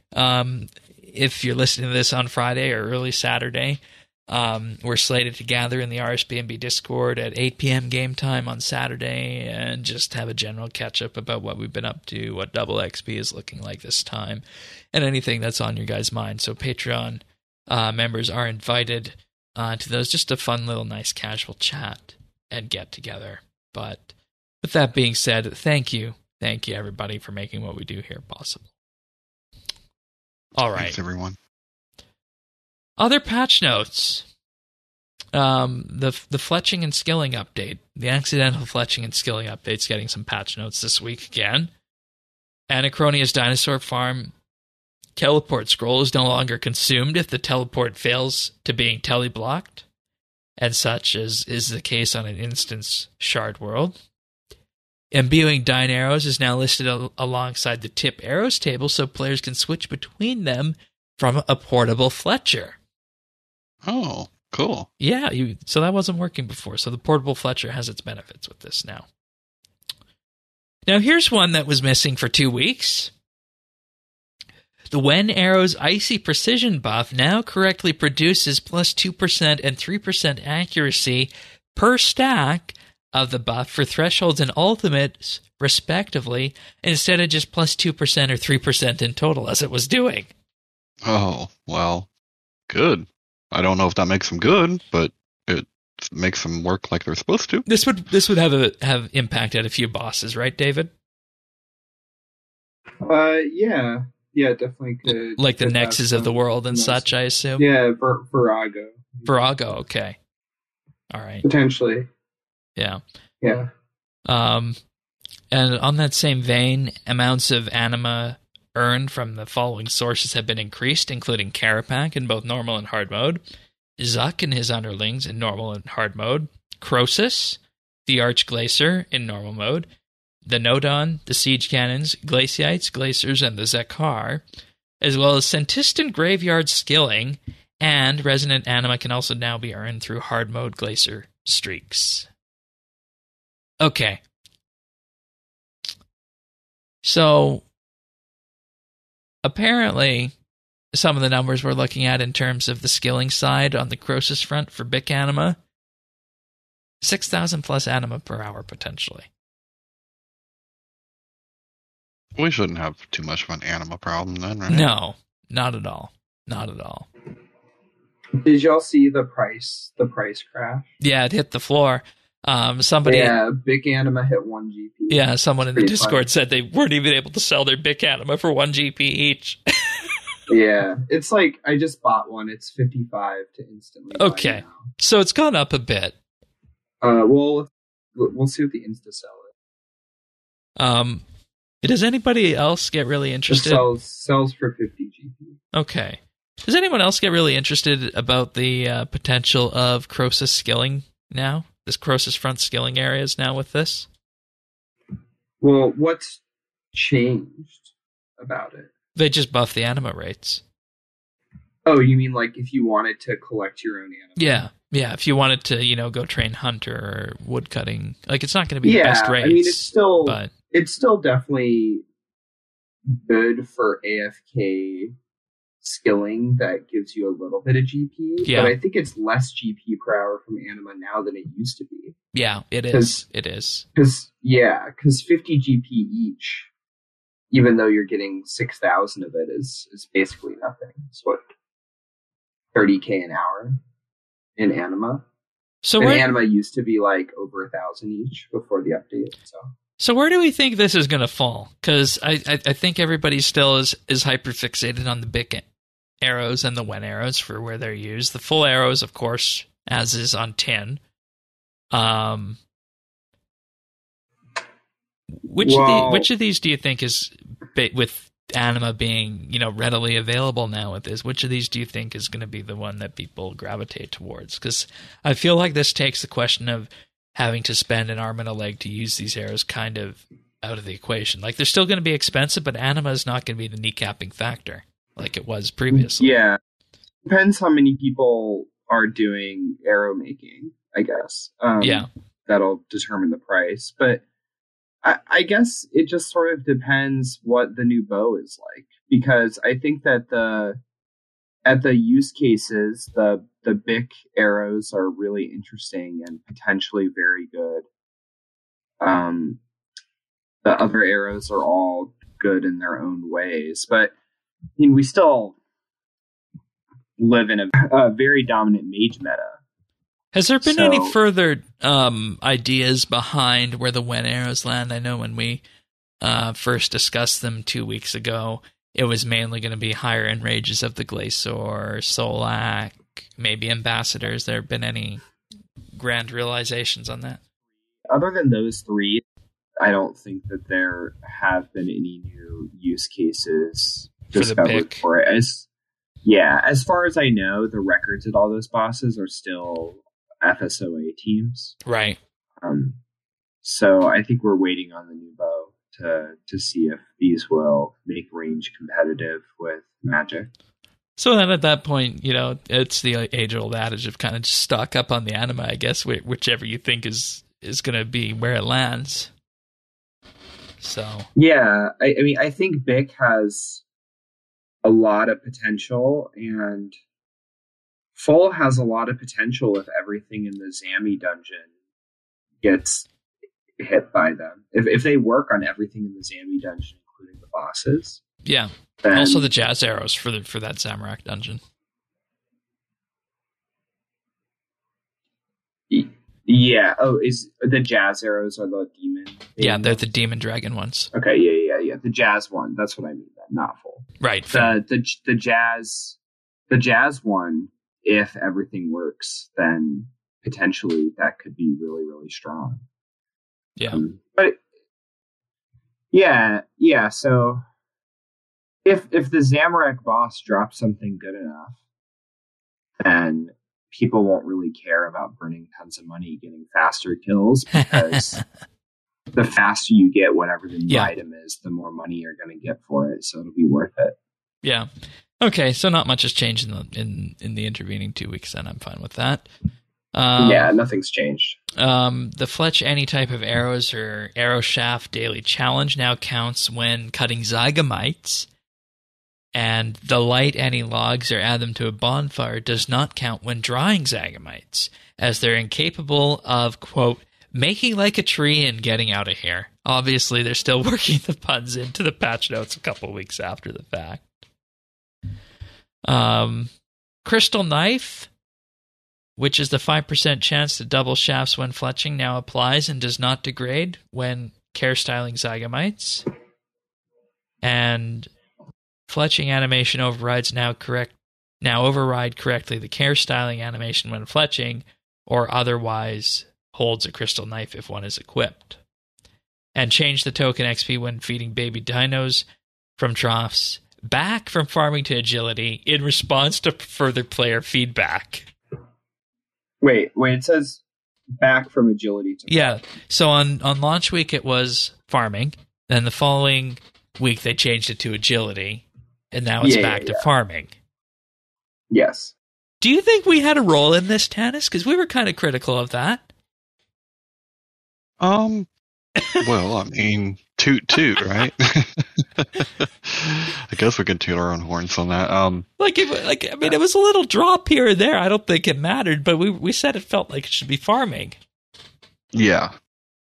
If you're listening to this on Friday or early Saturday, we're slated to gather in the RSBNB Discord at 8 p.m. game time on Saturday and just have a general catch-up about what we've been up to, what Double XP is looking like this time, and anything that's on your guys' mind. So Patreon members are invited to those. Just a fun little nice casual chat and get-together. But with that being said, thank you. Thank you, everybody, for making what we do here possible. All right. Thanks, everyone. Other patch notes. The fletching and skilling update. The accidental fletching and skilling update's getting some patch notes this week again. Anachronia's Dinosaur Farm teleport scroll is no longer consumed if the teleport fails to being teleblocked, and such as is the case on an instance shard world. Imbuing Dine Arrows is now listed alongside the tip arrows table so players can switch between them from a portable Fletcher. Oh, cool. Yeah, so that wasn't working before, so the portable Fletcher has its benefits with this now. Now here's one that was missing for 2 weeks. The When Arrows Icy Precision buff now correctly produces plus 2% and 3% accuracy per stack of the buff for thresholds and ultimates, respectively, instead of just plus 2% or 3% in total, as it was doing. Oh, well, good. I don't know if that makes them good, but it makes them work like they're supposed to. This would have impacted a few bosses, right, David? Yeah, definitely could. Like the Nexus of the world and such, I assume. Yeah, Virago. Virago, okay, all right, potentially. Yeah. And on that same vein, amounts of anima earned from the following sources have been increased, including Carapac in both normal and hard mode, Zuck and his underlings in normal and hard mode, Croesus, the Archglacier in normal mode, the Nodon, the Siege Cannons, Glaciites, Glaciers, and the Zekar, as well as Centistan Graveyard Skilling, and Resonant Anima can also now be earned through hard mode Glacier streaks. Okay. So, apparently, some of the numbers we're looking at in terms of the skilling side on the Croesus front for Bic Anima, 6,000 plus anima per hour, potentially. We shouldn't have too much of an anima problem then, right? No, not at all. Not at all. Did y'all see the price crash? Yeah, it hit the floor. Somebody, Bic Anima hit 1 GP. Yeah, someone in the Discord said they weren't even able to sell their Bic Anima for 1 GP each. Yeah, it's like I just bought one. It's 55 to instantly. Okay, so it's gone up a bit. We'll see what the Insta sell is. Does anybody else get really interested? It sells for 50 GP. Okay. Does anyone else get really interested about the potential of Croesus skilling now? This Croesus front skilling areas now with this? Well, what's changed about it? They just buff the anima rates. Oh, you mean like if you wanted to collect your own anima? Yeah. If you wanted to, go train hunter or woodcutting, like it's not going to be the best rates. I mean, it's still definitely good for AFK skilling that gives you a little bit of GP. Yeah. But I think it's less GP per hour from anima now than it used to be. Yeah, it is. It is. Because 50 GP each, even though you're getting 6,000 of it, is basically nothing. It's what, 30k an hour in anima. So anima used to be like over 1,000 each before the update. So where do we think this is going to fall? Because I think everybody still is hyper fixated on the big arrows and the Wen arrows for where they're used. The full arrows, of course, as is on tin. Which of these do you think is, with Anima being readily available now with this, which of these do you think is going to be the one that people gravitate towards? Because I feel like this takes the question of having to spend an arm and a leg to use these arrows kind of out of the equation. Like, they're still going to be expensive, but Anima is not going to be the kneecapping factor like it was previously. Yeah. Depends how many people are doing arrow making, I guess. Yeah. That'll determine the price. But I guess it just sort of depends what the new bow is like. Because I think that at the use cases, the Bic arrows are really interesting and potentially very good. The other arrows are all good in their own ways, but I mean, we still live in a very dominant mage meta. Has there been any further ideas behind where the Wen arrows land? I know when we first discussed them 2 weeks ago, it was mainly going to be higher end rages of the Glacior, Solak, maybe Ambassadors. There have been any grand realizations on that? Other than those three, I don't think that there have been any new use cases discovered for it. As far as I know, the records at all those bosses are still FSOA teams. Right. So I think we're waiting on the new bow to see if these will make range competitive with Magic. So then at that point, it's the age-old adage of kind of just stock up on the Anima, I guess, whichever you think is going to be where it lands. So yeah, I mean, I think Bic has a lot of potential, and Full has a lot of potential if everything in the Zami dungeon gets hit by them. If they work on everything in the Zami dungeon, including the bosses. Yeah. Also the Jazz arrows for that Zamorak dungeon. Yeah. Oh, is the Jazz arrows are the demon? Yeah, they're the demon dragon ones. Okay. Yeah. The Jazz one. That's what I mean. Not Full. Right. The Jazz one. If everything works, then potentially that could be really, really strong. Yeah. But yeah. So if the Zamorak boss drops something good enough, then people won't really care about burning tons of money getting faster kills, because the faster you get whatever the new item is, the more money you're going to get for it. So it'll be worth it. Yeah. Okay, so not much has changed in the intervening 2 weeks, then I'm fine with that. Yeah, nothing's changed. The Fletch any type of arrows or arrow shaft daily challenge now counts when cutting Zygamites, and the light any logs or add them to a bonfire does not count when drying Zygamites, as they're incapable of, quote, making like a tree and getting out of here. Obviously, they're still working the puns into the patch notes a couple weeks after the fact. Crystal Knife, which is the 5% chance to double shafts when fletching, now applies and does not degrade when care styling Zygamites. And fletching animation override correctly the care styling animation when fletching, or otherwise holds a Crystal Knife if one is equipped. And change the token XP when feeding baby dinos from troughs back from farming to agility in response to further player feedback. Wait, it says back from agility to farming. So on launch week it was farming, then the following week they changed it to agility, and now it's back to farming. Yes. Do you think we had a role in this, Tanis? Because we were kind of critical of that. Well, I mean, toot, right? I guess we can toot our own horns on that. It was a little drop here and there. I don't think it mattered, but we said it felt like it should be farming. Yeah.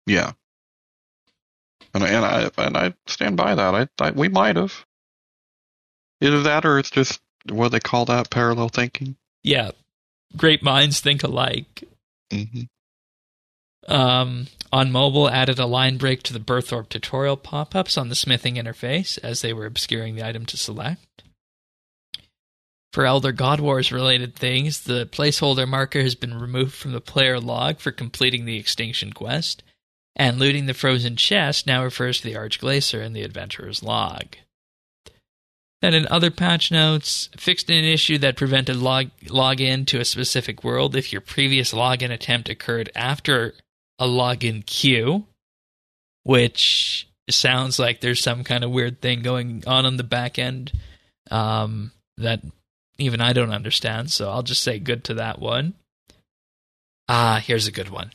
And I stand by that. We might have. Either that, or it's just what they call that, parallel thinking. Yeah, great minds think alike. Mm-hmm. On mobile, added a line break to the Birthorpe tutorial pop-ups on the smithing interface as they were obscuring the item to select. For Elder God Wars related things, the placeholder marker has been removed from the player log for completing the Extinction quest, and looting the frozen chest now refers to the Archglacier in the adventurer's log. Then in other patch notes, fixed an issue that prevented login to a specific world if your previous login attempt occurred after a login queue, which sounds like there's some kind of weird thing going on the back end that even I don't understand, so I'll just say good to that one. Here's a good one.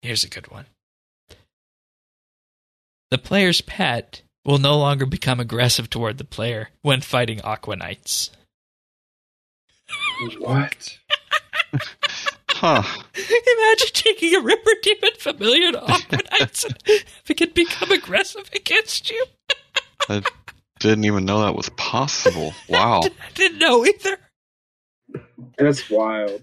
The player's pet will no longer become aggressive toward the player when fighting Aqua Knights. What? Huh. Imagine taking a Ripper Demon familiar to Aqua Knights and if it can become aggressive against you. I didn't even know that was possible. Wow. I didn't know either. That's wild.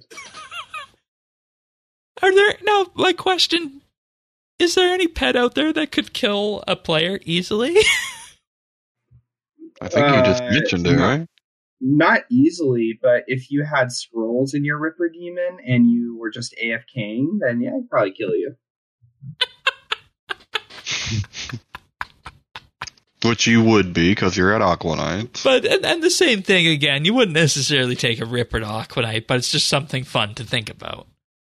Now, my question, is there any pet out there that could kill a player easily? I think you just mentioned it, right? Not easily, but if you had scrolls in your Ripper Demon and you were just AFKing, then yeah, I'd probably kill you. Which you would be, because you're at Aqua Knights. But, and the same thing again, you wouldn't necessarily take a Ripper to Aqua Knight, but it's just something fun to think about.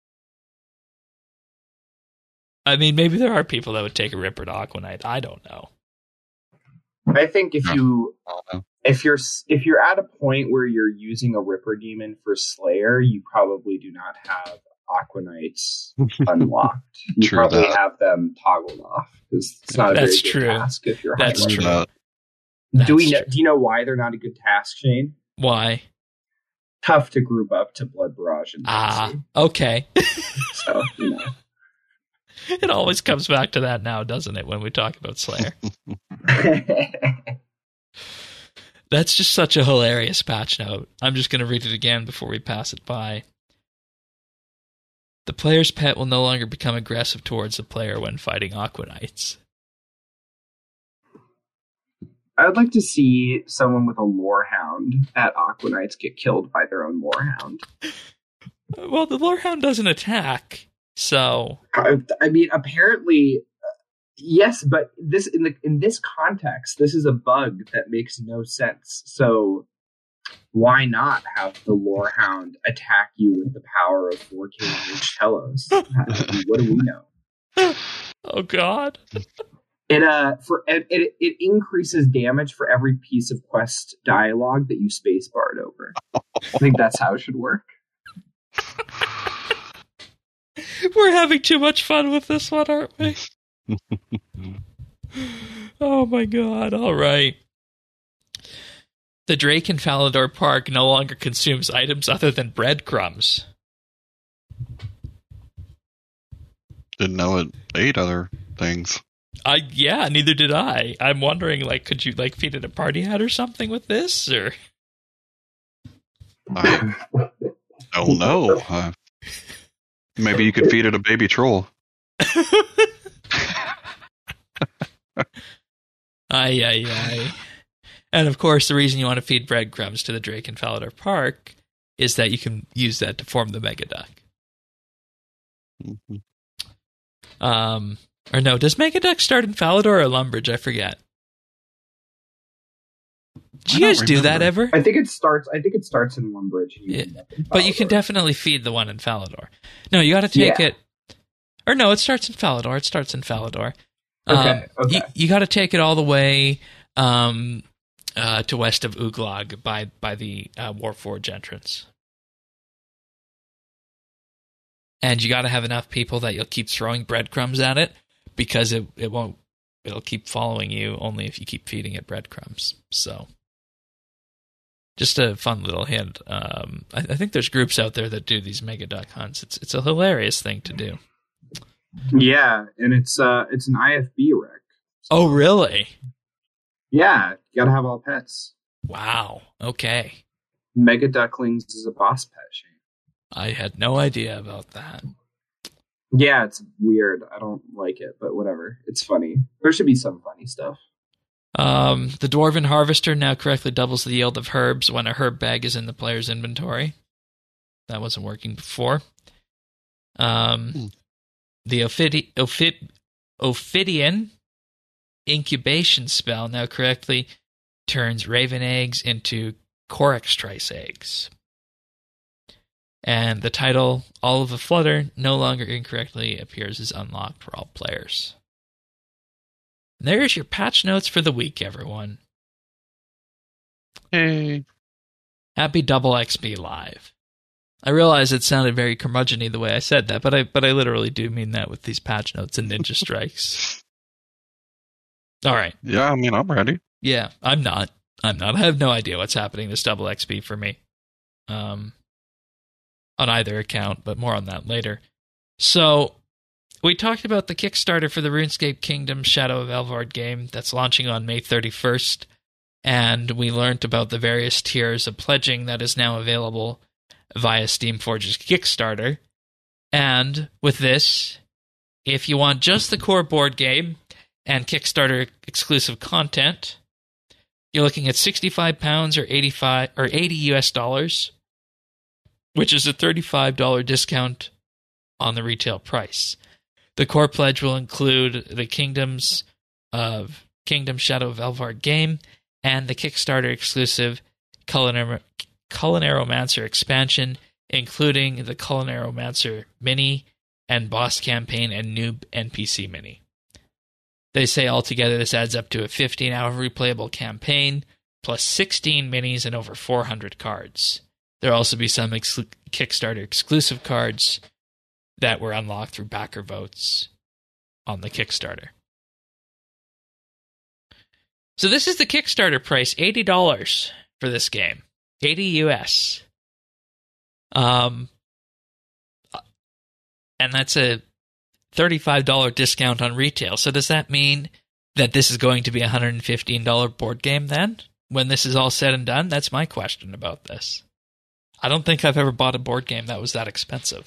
I mean, maybe there are people that would take a Ripper to Aqua Knight. I don't know. I think if you're at a point where you're using a Ripper Demon for Slayer, you probably do not have Aqua Knights unlocked. You True probably that. have them toggled off because it's not a very good task if you're That's high true. level. That's Do true. you know why they're not a good task, Shane? Why? Tough to group up to Blood Barrage and Dempsey. Okay. So, you know. It always comes back to that now, doesn't it, when we talk about Slayer? That's just such a hilarious patch note. I'm just going to read it again before we pass it by. The player's pet will no longer become aggressive towards the player when fighting Aqua Knights. I'd like to see someone with a Lorehound at Aqua Knights get killed by their own Lorehound. Well, the Lorehound doesn't attack, so... I mean, apparently, yes, but this in this context, this is a bug that makes no sense. So why not have the Lorehound attack you with the power of 4K Rage Telos? What do we know? Oh, God. It increases damage for every piece of quest dialogue that you spacebarred over. I think that's how it should work. We're having too much fun with this one, aren't we? Oh my God, all right. The Drake in Falador Park no longer consumes items other than breadcrumbs. Didn't know it ate other things. Yeah, neither did I. I'm wondering, could you, feed it a party hat or something with this, or? I don't know. Maybe you could feed it a baby troll. Aye. And of course, the reason you want to feed breadcrumbs to the Drake in Falador Park is that you can use that to form the Megaduck. Mm-hmm. Or no, does Megaduck start in Falador or Lumbridge? I forget. Do you guys do that ever? I think it starts in Lumbridge. Yeah. But you can definitely feed the one in Falador. No, you got to take it. Or no, it starts in Falador. Okay. You got to take it all the way to west of Uglag by the Warforge entrance. And you got to have enough people that you'll keep throwing breadcrumbs at it, because it'll keep following you only if you keep feeding it breadcrumbs. So, just a fun little hint. I think there's groups out there that do these Megaduck hunts. It's a hilarious thing to do. Yeah, and it's an IFB rec. So. Oh, really? Yeah, you gotta have all pets. Wow. Okay. Mega Ducklings is a boss pet, Shane. I had no idea about that. Yeah, it's weird. I don't like it, but whatever. It's funny. There should be some funny stuff. The Dwarven Harvester now correctly doubles the yield of herbs when a herb bag is in the player's inventory. That wasn't working before. The Ophidian incubation spell now correctly turns raven eggs into Corax Trice eggs. And the title, All of a Flutter, no longer incorrectly appears as unlocked for all players. And there's your patch notes for the week, everyone. Hey. Happy Double XP Live. I realize it sounded very curmudgeon-y the way I said that, but I literally do mean that with these patch notes and Ninja Strikes. All right. Yeah, I mean, I'm ready. Yeah, I'm not. I have no idea what's happening this double XP for me. On either account, but more on that later. So, we talked about the Kickstarter for the RuneScape Kingdom Shadow of Elvard game that's launching on May 31st, and we learned about the various tiers of pledging that is now available via Steamforge's Kickstarter. And with this, if you want just the core board game and Kickstarter exclusive content, you're looking at £65 or $80 US, which is a $35 discount on the retail price. The core pledge will include the Kingdom Shadow of Elvard game and the Kickstarter exclusive Culinaromancer expansion, including the Culinaromancer mini and boss campaign and noob NPC mini. They say altogether this adds up to a 15-hour replayable campaign, plus 16 minis and over 400 cards. There'll also be some Kickstarter exclusive cards that were unlocked through backer votes on the Kickstarter. So this is the Kickstarter price, $80 for this game. 80 US. And that's a $35 discount on retail. So does that mean that this is going to be a $115 board game then? When this is all said and done? That's my question about this. I don't think I've ever bought a board game that was that expensive.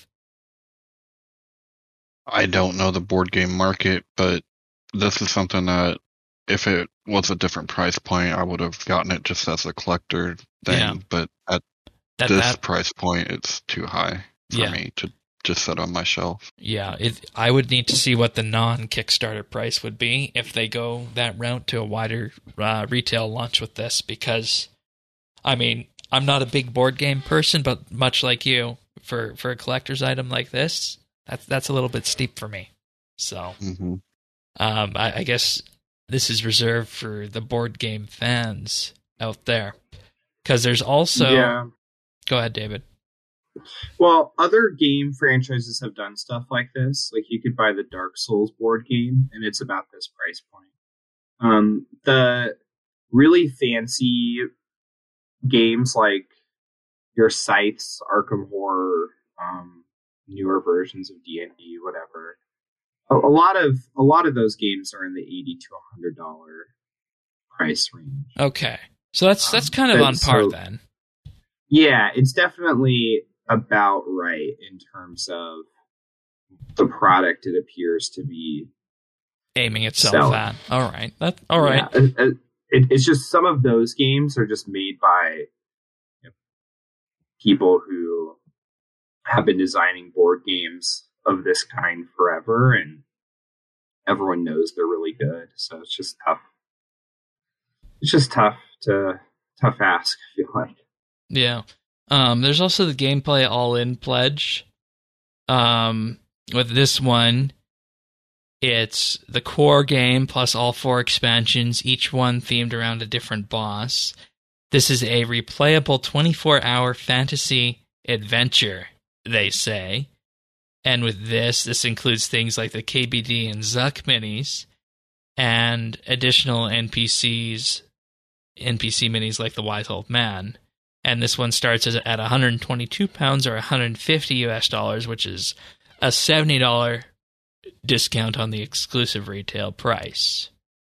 I don't know the board game market, but this is something that if it was a different price point, I would have gotten it just as a collector thing. Yeah. But at this price point, it's too high for me to just set on my shelf. Yeah, I would need to see what the non-Kickstarter price would be if they go that route to a wider retail launch with this, because, I mean, I'm not a big board game person, but much like you, for a collector's item like this, that's a little bit steep for me. So, I guess this is reserved for the board game fans out there. Because there's also... Yeah. Go ahead, David. Well, other game franchises have done stuff like this. Like, you could buy the Dark Souls board game, and it's about this price point. The really fancy games like your Scythes, Arkham Horror, newer versions of D&D, whatever. A lot of those games are in the $80 to $100 price range. Okay, so that's kind of on par then. Yeah, it's definitely about right in terms of the product it appears to be aiming itself at. All right, all right. Yeah, it's just some of those games are just made by people who have been designing board games of this kind forever, and everyone knows they're really good. So it's just tough. It's just tough ask, I feel like. Yeah. There's also the gameplay all-in pledge. With this one, it's the core game plus all 4 expansions, each one themed around a different boss. This is a replayable 24-hour fantasy adventure, they say. And with this includes things like the KBD and Zuck minis and additional NPC minis like the Wise Old Man. And this one starts at £122 or $150 US, which is a $70 discount on the exclusive retail price.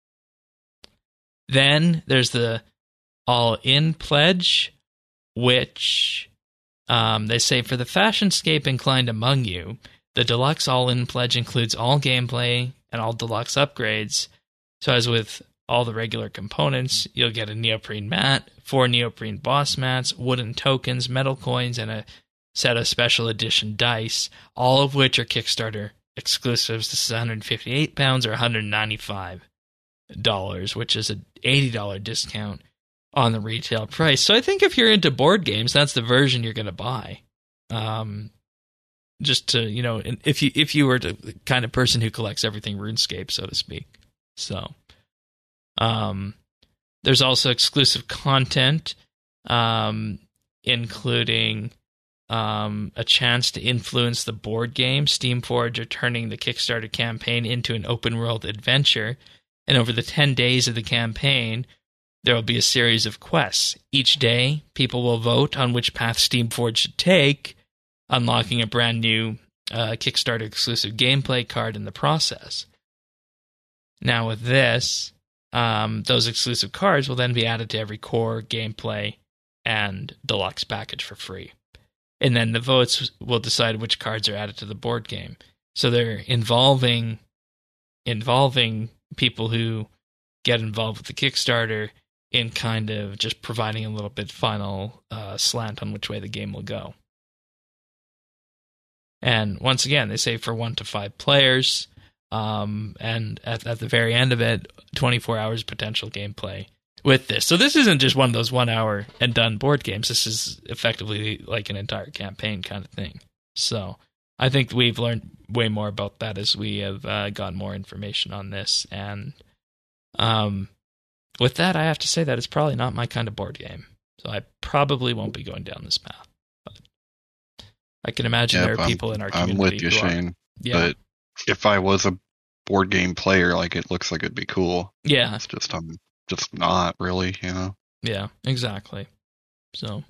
Then there's the all-in pledge, which they say for the fashionscape inclined among you, The Deluxe All-In pledge includes all gameplay and all deluxe upgrades. So as with all the regular components, you'll get a neoprene mat, 4 neoprene boss mats, wooden tokens, metal coins, and a set of special edition dice, all of which are Kickstarter exclusives. This is £158 or $195, which is an $80 discount on the retail price. So I think if you're into board games, that's the version you're going to buy. Just to, if you were the kind of person who collects everything RuneScape, so to speak. So, there's also exclusive content, including a chance to influence the board game. Steamforge are turning the Kickstarter campaign into an open-world adventure, and over the 10 days of the campaign, there will be a series of quests. Each day, people will vote on which path Steamforge should take, unlocking a brand new Kickstarter exclusive gameplay card in the process. Now with this, those exclusive cards will then be added to every core, gameplay, and deluxe package for free. And then the votes will decide which cards are added to the board game. So they're involving people who get involved with the Kickstarter in kind of just providing a little bit final slant on which way the game will go. And once again, they say for 1 to 5 players, and at the very end of it, 24 hours potential gameplay with this. So this isn't just one of those 1 hour and done board games. This is effectively like an entire campaign kind of thing. So I think we've learned way more about that as we have gotten more information on this. And with that, I have to say that it's probably not my kind of board game. So I probably won't be going down this path. But I can imagine there are people in our community. I'm with you, Shane. Yeah. But if I was a board game player, like, it looks like it'd be cool. Yeah. It's just I'm just not really, Yeah, exactly. So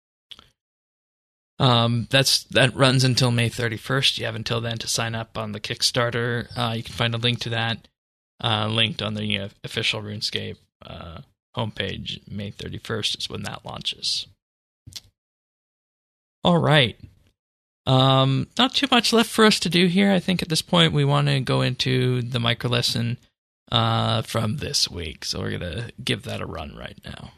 that runs until May 31st. You have until then to sign up on the Kickstarter. You can find a link to that linked on the official RuneScape homepage. May 31st is when that launches. All right. Not too much left for us to do here. I think at this point we want to go into the micro lesson from this week. So we're going to give that a run right now.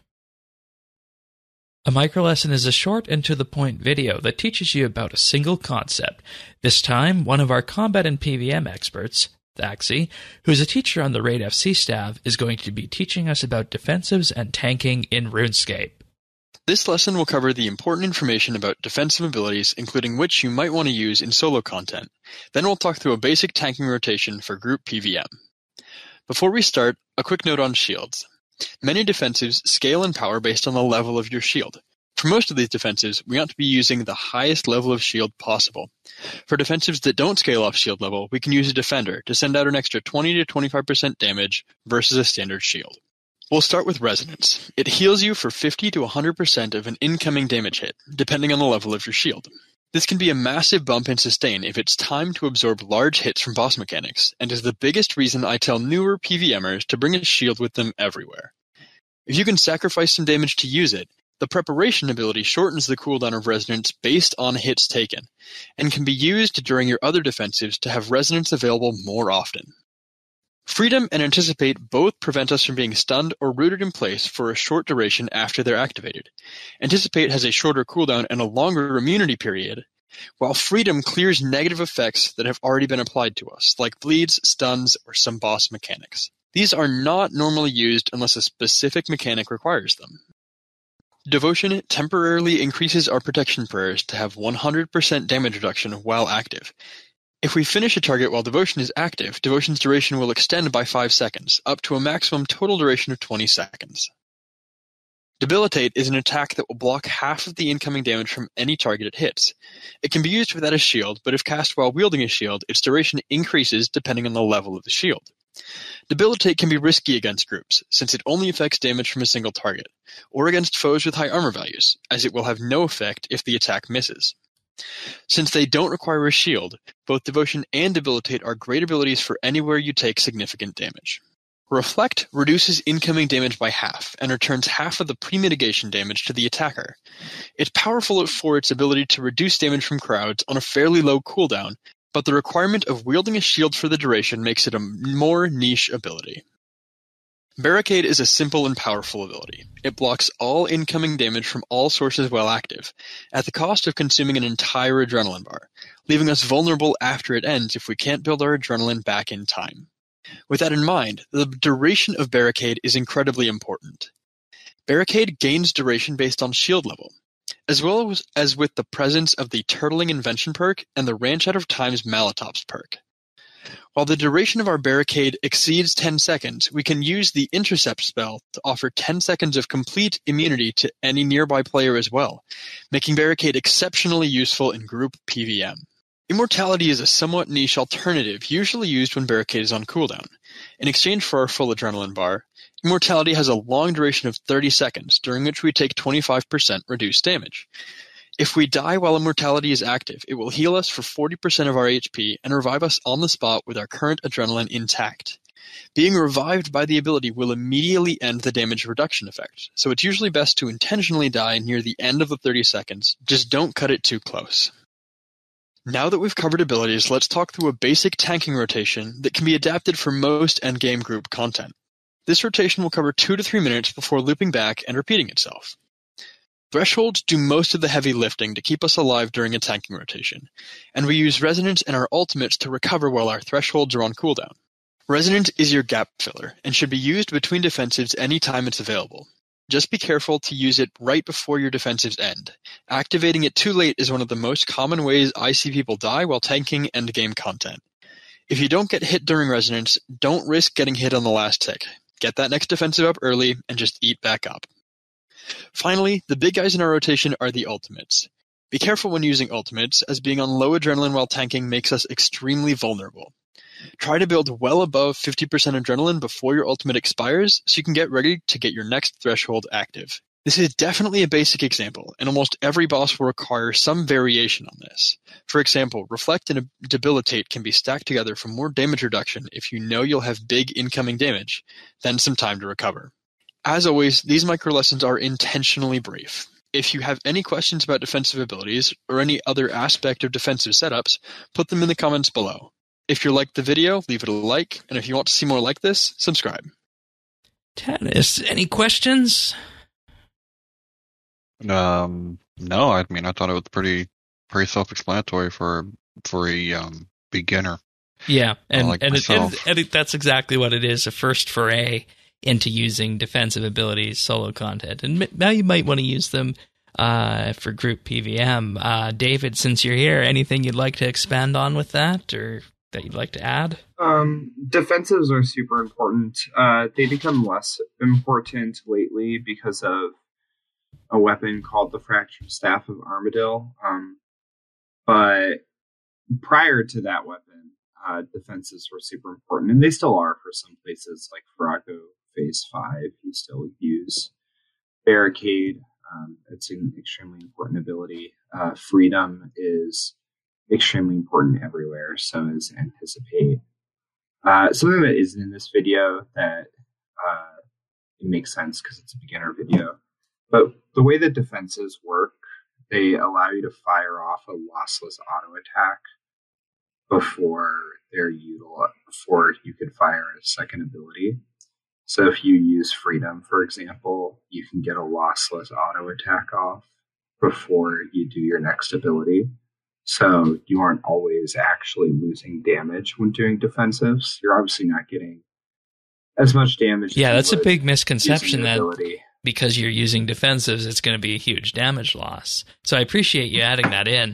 A micro lesson is a short and to the point video that teaches you about a single concept. This time, one of our combat and PvM experts, Thaxi, who is a teacher on the Raid FC staff, is going to be teaching us about defensives and tanking in RuneScape. This lesson will cover the important information about defensive abilities, including which you might want to use in solo content. Then we'll talk through a basic tanking rotation for group PvM. Before we start, a quick note on shields. Many defensives scale in power based on the level of your shield. For most of these defensives, we ought to be using the highest level of shield possible. For defensives that don't scale off shield level, we can use a defender to send out an extra 20 to 25% damage versus a standard shield. We'll start with Resonance. It heals you for 50 to 100% of an incoming damage hit, depending on the level of your shield. This can be a massive bump in sustain if it's time to absorb large hits from boss mechanics, and is the biggest reason I tell newer PvMers to bring a shield with them everywhere. If you can sacrifice some damage to use it, the Preparation ability shortens the cooldown of Resonance based on hits taken, and can be used during your other defensives to have Resonance available more often. Freedom and Anticipate both prevent us from being stunned or rooted in place for a short duration after they're activated. Anticipate has a shorter cooldown and a longer immunity period, while Freedom clears negative effects that have already been applied to us, like bleeds, stuns, or some boss mechanics. These are not normally used unless a specific mechanic requires them. Devotion temporarily increases our protection prayers to have 100% damage reduction while active. If we finish a target while Devotion is active, Devotion's duration will extend by 5 seconds, up to a maximum total duration of 20 seconds. Debilitate is an attack that will block half of the incoming damage from any target it hits. It can be used without a shield, but if cast while wielding a shield, its duration increases depending on the level of the shield. Debilitate can be risky against groups, since it only affects damage from a single target, or against foes with high armor values, as it will have no effect if the attack misses. Since they don't require a shield, both Devotion and Debilitate are great abilities for anywhere you take significant damage. Reflect reduces incoming damage by half, and returns half of the pre-mitigation damage to the attacker. It's powerful for its ability to reduce damage from crowds on a fairly low cooldown, but the requirement of wielding a shield for the duration makes it a more niche ability. Barricade is a simple and powerful ability. It blocks all incoming damage from all sources while active, at the cost of consuming an entire adrenaline bar, leaving us vulnerable after it ends if we can't build our adrenaline back in time. With that in mind, the duration of Barricade is incredibly important. Barricade gains duration based on shield level, as well as with the presence of the Turtling Invention perk and the Ranch Out of Time's Malatops perk. While the duration of our Barricade exceeds 10 seconds, we can use the Intercept spell to offer 10 seconds of complete immunity to any nearby player as well, making Barricade exceptionally useful in group PvM. Immortality is a somewhat niche alternative usually used when Barricade is on cooldown. In exchange for our full adrenaline bar, Immortality has a long duration of 30 seconds, during which we take 25% reduced damage. If we die while Immortality is active, it will heal us for 40% of our HP and revive us on the spot with our current adrenaline intact. Being revived by the ability will immediately end the damage reduction effect, so it's usually best to intentionally die near the end of the 30 seconds, just don't cut it too close. Now that we've covered abilities, let's talk through a basic tanking rotation that can be adapted for most endgame group content. This rotation will cover 2 to 3 minutes before looping back and repeating itself. Thresholds do most of the heavy lifting to keep us alive during a tanking rotation, and we use Resonance and our ultimates to recover while our thresholds are on cooldown. Resonance is your gap filler, and should be used between defensives anytime it's available. Just be careful to use it right before your defensives end. Activating it too late is one of the most common ways I see people die while tanking endgame content. If you don't get hit during Resonance, don't risk getting hit on the last tick. Get that next defensive up early and just eat back up. Finally, the big guys in our rotation are the ultimates. Be careful when using ultimates, as being on low adrenaline while tanking makes us extremely vulnerable. Try to build well above 50% adrenaline before your ultimate expires so you can get ready to get your next threshold active. This is definitely a basic example, and almost every boss will require some variation on this. For example, Reflect and Debilitate can be stacked together for more damage reduction if you know you'll have big incoming damage, then some time to recover. As always, these micro lessons are intentionally brief. If you have any questions about defensive abilities or any other aspect of defensive setups, put them in the comments below. If you liked the video, leave it a like, and if you want to see more like this, subscribe. Tanis, any questions? No, I mean, I thought it was pretty self-explanatory for a beginner. Yeah, and like and myself. that's exactly what it is, a first foray into using defensive abilities, solo content. And now you might want to use them for group PvM. David, since you're here, anything you'd like to expand on with that, or that you'd like to add? Defensives are super important. They become less important lately because of a weapon called the Fractured Staff of Armadyl. But prior to that weapon, defenses were super important, and they still are for some places, like Farago Phase 5. You still use Barricade. It's an extremely important ability. Freedom is extremely important everywhere, so is Anticipate. Something that isn't in this video that it makes sense because it's a beginner video, but the way that defenses work, they allow you to fire off a lossless auto attack before you could fire a second ability. So if you use Freedom, for example, you can get a lossless auto attack off before you do your next ability. So you aren't always actually losing damage when doing defensives. You're obviously not getting as much damage. Yeah, that's a big misconception that ability. Because you're using defensives, it's going to be a huge damage loss. So I appreciate you adding that in.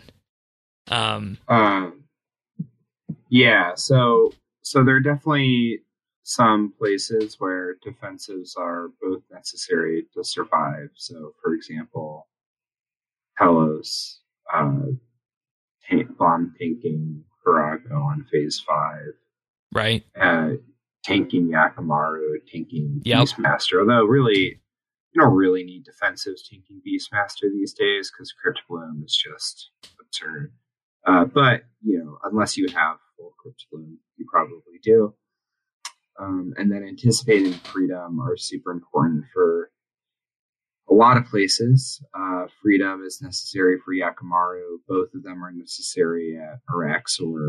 Yeah, so there are definitely some places where defensives are both necessary to survive. So, for example, Helos, bomb tanking Farago on Phase 5. Right. Tanking Yakamaru, tanking Beastmaster. Although, really, you don't really need defensives tanking Beastmaster these days because Crypt Bloom is just absurd. But, unless you have full Crypt Bloom, you probably do. And then Anticipate and Freedom are super important for a lot of places. Freedom is necessary for Yakamaru. Both of them are necessary at Araxor.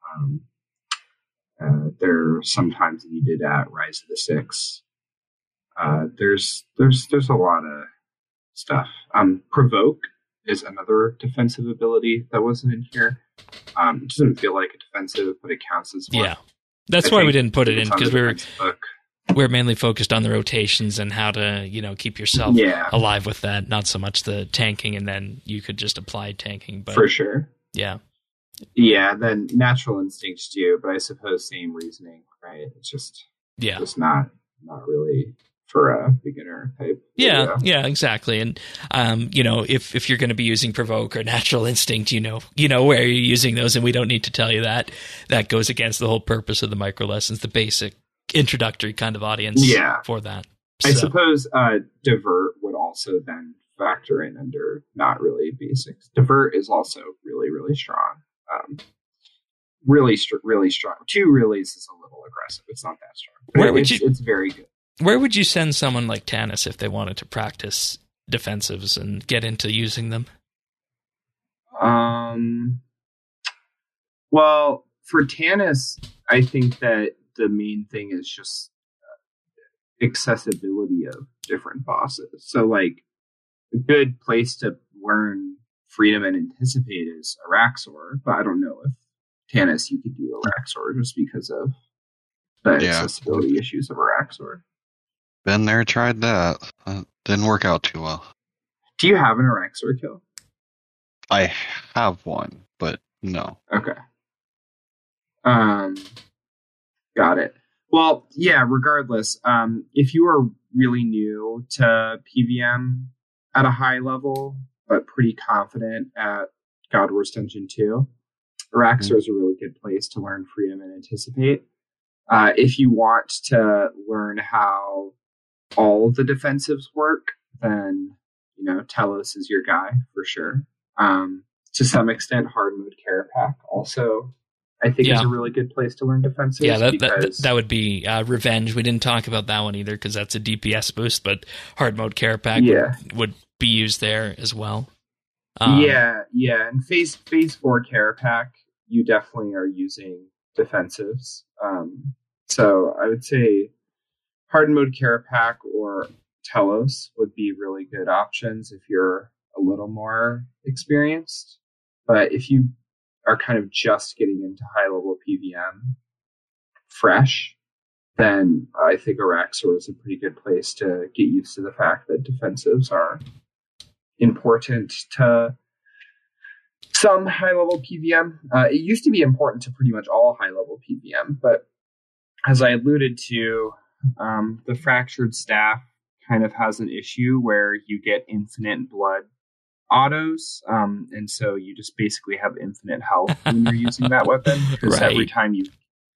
They're sometimes needed at Rise of the Six. There's a lot of stuff. Provoke is another defensive ability that wasn't in here. It doesn't feel like a defensive, but it counts as one. Yeah, that's why we didn't put it in, because we're mainly focused on the rotations and how to, keep yourself alive with that, not so much the tanking, and then you could just apply tanking. But for sure. Yeah. Yeah, then natural instincts too, but I suppose same reasoning, right? It's just not really for a beginner type. Yeah, exactly. And if you're going to be using provoke or natural instinct, you know where you're using those, and we don't need to tell you that. That goes against the whole purpose of the micro lessons, the basic introductory kind of audience for that. I suppose divert would also then factor in under not really basics. Divert is also really, really strong. Really strong. 2 realies is a little aggressive. It's not that strong. It's very good. Where would you send someone like Tanis if they wanted to practice defensives and get into using them? Well, for Tanis, I think that the main thing is just accessibility of different bosses. So, like, a good place to learn Freedom and Anticipate is Araxor, but I don't know if Tanis you could do Araxor just because of the accessibility issues of Araxor. Been there, tried that. Didn't work out too well. Do you have an Araxor kill? I have one, but no. Okay. Got it. Well, yeah, regardless, if you are really new to PVM at a high level, but pretty confident at God Wars Dungeon 2, Araxor is a really good place to learn Freedom and Anticipate. If you want to learn how all the defensives work, then, Telos is your guy for sure. To some extent, hard mode Carapac also, I think, is a really good place to learn defensives. Yeah, that would be Revenge. We didn't talk about that one either because that's a DPS boost, but hard mode Carapac would be used there as well. And phase 4 Carapac, you definitely are using defensives. So I would say hard mode Carapac or Telos would be really good options if you're a little more experienced. But if you are kind of just getting into high level PVM fresh, then I think Araxor is a pretty good place to get used to the fact that defensives are important to some high level PVM. It used to be important to pretty much all high level PVM, but as I alluded to, the Fractured Staff kind of has an issue where you get infinite blood autos, and so you just basically have infinite health when you're using that weapon, because every time you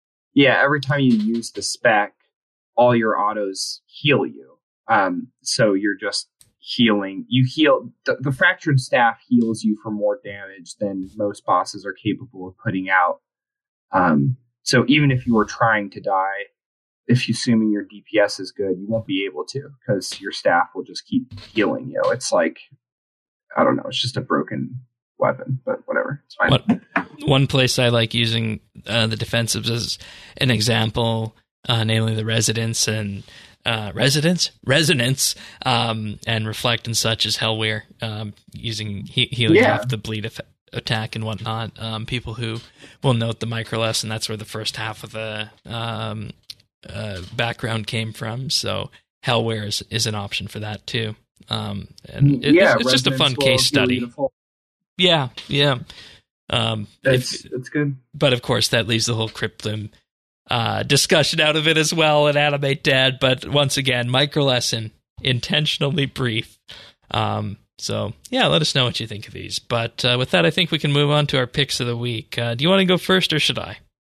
use the spec, all your autos heal you. So you're just healing. The Fractured Staff heals you for more damage than most bosses are capable of putting out. So even if you were trying to die, if you assuming your DPS is good, you won't be able to, because your staff will just keep healing you. It's like, I don't know, it's just a broken weapon, but whatever, it's fine. One place I like using the defensives as an example, namely the Resonance and Resonance, and Reflect and such, is Hellweir, using healing off the bleed attack and whatnot. People who will note the micro lesson, that's where the first half of the background came from. So Hellweir is an option for that too. And it's just a fun case study. Yeah. It's good. But of course, that leaves the whole Cryptlim discussion out of it as well, and Animate Dad. But once again, micro lesson, intentionally brief. So yeah, let us know what you think of these. But with that, I think we can move on to our picks of the week. Do you want to go first, or should I?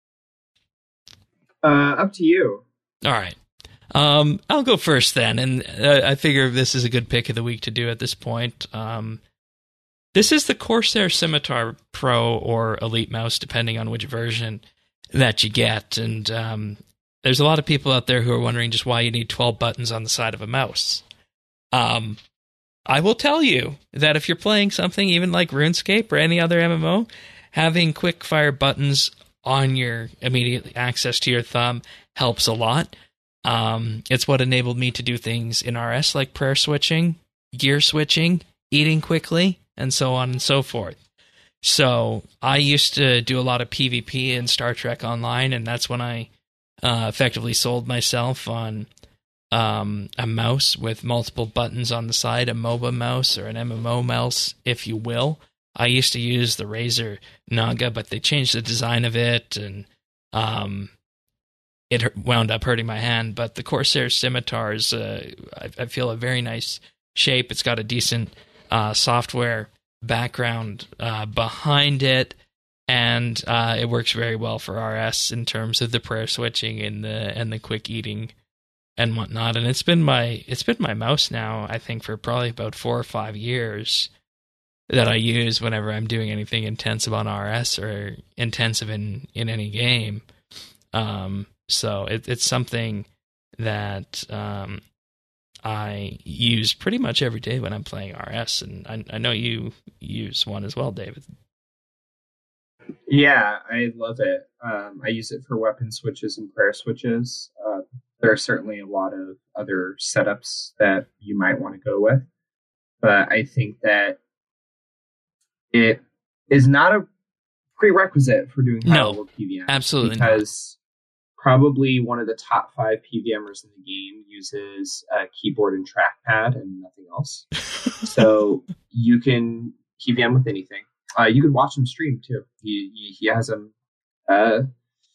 Up to you. All right. I'll go first then, and I figure this is a good pick of the week to do at this point. This is the Corsair Scimitar Pro or Elite mouse, depending on which version that you get. And there's a lot of people out there who are wondering just why you need 12 buttons on the side of a mouse. I will tell you that if you're playing something even like RuneScape or any other MMO, having quick fire buttons on your immediate access to your thumb helps a lot. It's what enabled me to do things in RS like prayer switching, gear switching, eating quickly, and so on and so forth. So I used to do a lot of PvP in Star Trek Online, and that's when I effectively sold myself on a mouse with multiple buttons on the side, a MOBA mouse or an MMO mouse, if you will. I used to use the Razer Naga, but they changed the design of it, and it wound up hurting my hand. But the Corsair Scimitar is, I feel, a very nice shape. It's got a decent software background behind it, and it works very well for RS in terms of the prayer switching and the quick eating and whatnot. And it's been my mouse now, I think, for probably about 4 or 5 years that I use whenever I'm doing anything intensive on RS or intensive in any game. So it's something that I use pretty much every day when I'm playing RS, and I know you use one as well, David. Yeah, I love it. I use it for weapon switches and prayer switches. There are certainly a lot of other setups that you might want to go with, but I think that it is not a prerequisite for doing high-level PVM. Absolutely because probably one of the top 5 PVMers in the game uses a keyboard and trackpad and nothing else. So you can PVM with anything. You could watch him stream too. He has a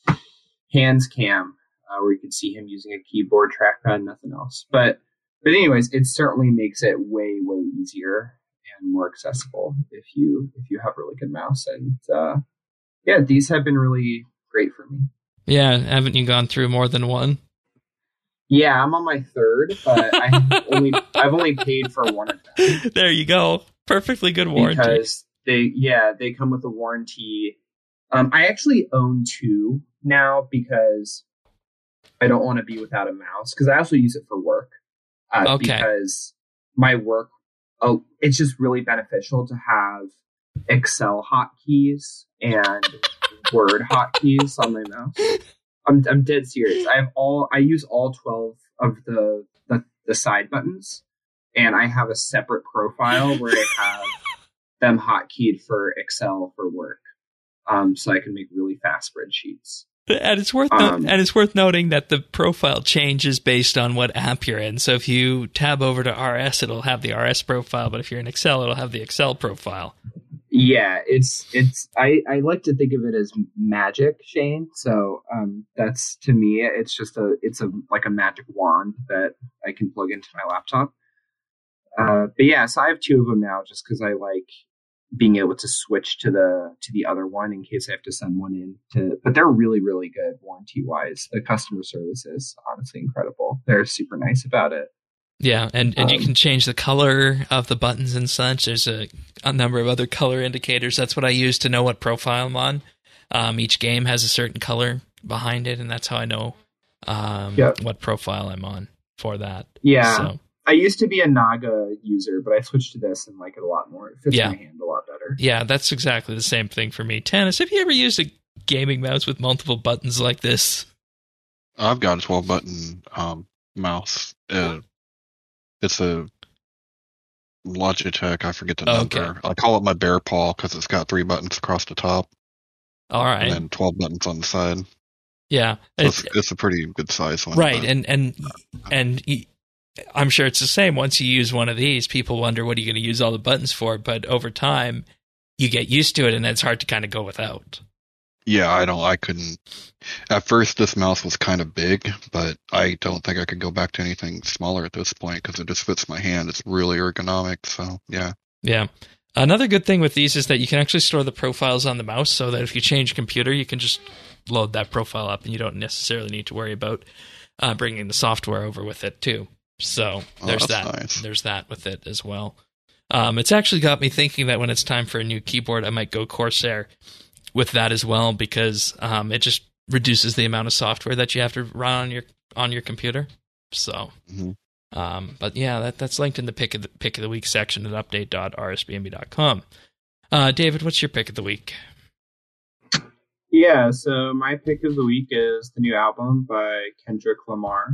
hands cam where you can see him using a keyboard, trackpad, nothing else. But anyways, it certainly makes it way easier and more accessible if you have a really good mouse. And yeah, these have been really great for me. Yeah, haven't you gone through more than one? Yeah, I'm on my 3rd, but I've only paid for one of them. There you go. Perfectly good warranty. Because they come with a warranty. I actually own 2 now because I don't want to be without a mouse, because I also use it for work. Okay. Because my work, it's just really beneficial to have Excel hotkeys and Word hotkeys on my mouse. I'm dead serious. I use all 12 of the side buttons, and I have a separate profile where I have them hotkeyed for Excel for work, so I can make really fast spreadsheets. And it's worth noting that the profile changes based on what app you're in. So if you tab over to RS, it'll have the RS profile, but if you're in Excel, it'll have the Excel profile. Yeah, I like to think of it as magic, Shane. So that's, to me, it's like a magic wand that I can plug into my laptop. But yeah, so I have 2 of them now, just because I like being able to switch to the other one in case I have to send one in. But they're really good warranty wise. The customer service is honestly incredible. They're super nice about it. Yeah, and you can change the color of the buttons and such. There's a number of other color indicators. That's what I use to know what profile I'm on. Each game has a certain color behind it, and that's how I know what profile I'm on for that. Yeah. So, I used to be a Naga user, but I switched to this and like it a lot more. It fits my hand a lot better. Yeah, that's exactly the same thing for me. Tannis, have you ever used a gaming mouse with multiple buttons like this? I've got a 12-button mouse. It's a Logitech. I forget the number. Okay. I call it my bear paw because it's got 3 buttons across the top. All right. And then 12 buttons on the side. Yeah. So it's a pretty good size one. Right. And I'm sure it's the same. Once you use one of these, people wonder, what are you going to use all the buttons for? But over time, you get used to it, and it's hard to kind of go without. Yeah, I couldn't. At first, this mouse was kind of big, but I don't think I could go back to anything smaller at this point because it just fits my hand. It's really ergonomic, so yeah. Yeah. Another good thing with these is that you can actually store the profiles on the mouse, so that if you change computer, you can just load that profile up, and you don't necessarily need to worry about bringing the software over with it, too. So there's that. Nice. There's that with it as well. It's actually got me thinking that when it's time for a new keyboard, I might go Corsair with that as well, because it just reduces the amount of software that you have to run on your computer. So But yeah, that's linked in the pick of the week section at update.rsbnb.com. David, what's your pick of the week? Yeah, so my pick of the week is the new album by Kendrick Lamar.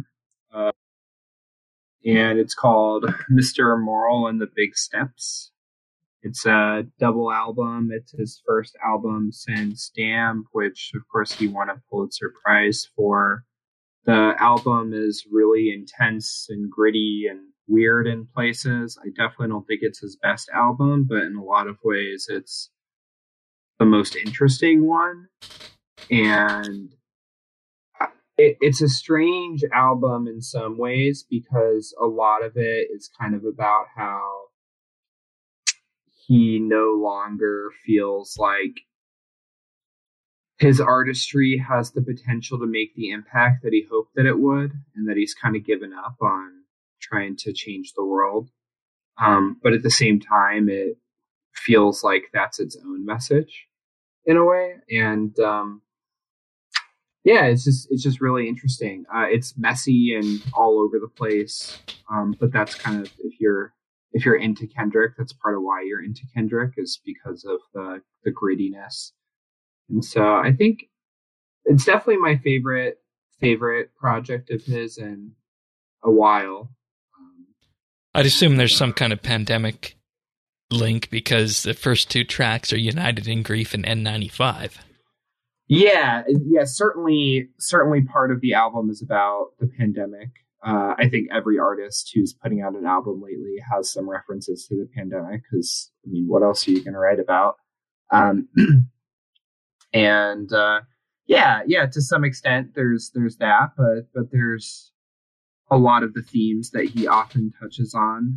And it's called Mr. Moral and the Big Steps. It's a double album. It's his first album since Damn, which, of course, he won a Pulitzer Prize for. The album is really intense and gritty and weird in places. I definitely don't think it's his best album, but in a lot of ways, it's the most interesting one. And it's a strange album in some ways because a lot of it is kind of about how he no longer feels like his artistry has the potential to make the impact that he hoped that it would, and that he's kind of given up on trying to change the world. But at the same time, it feels like that's its own message in a way. And yeah, it's just really interesting. It's messy and all over the place. But that's kind of, if you're into Kendrick, that's part of why you're into Kendrick, is because of the grittiness. And so I think it's definitely my favorite project of his in a while. I'd assume there's some kind of pandemic link because the first two tracks are United in Grief and N95. Yeah, certainly part of the album is about the pandemic. I think every artist who's putting out an album lately has some references to the pandemic because, I mean, what else are you going to write about? And to some extent there's that, but there's a lot of the themes that he often touches on.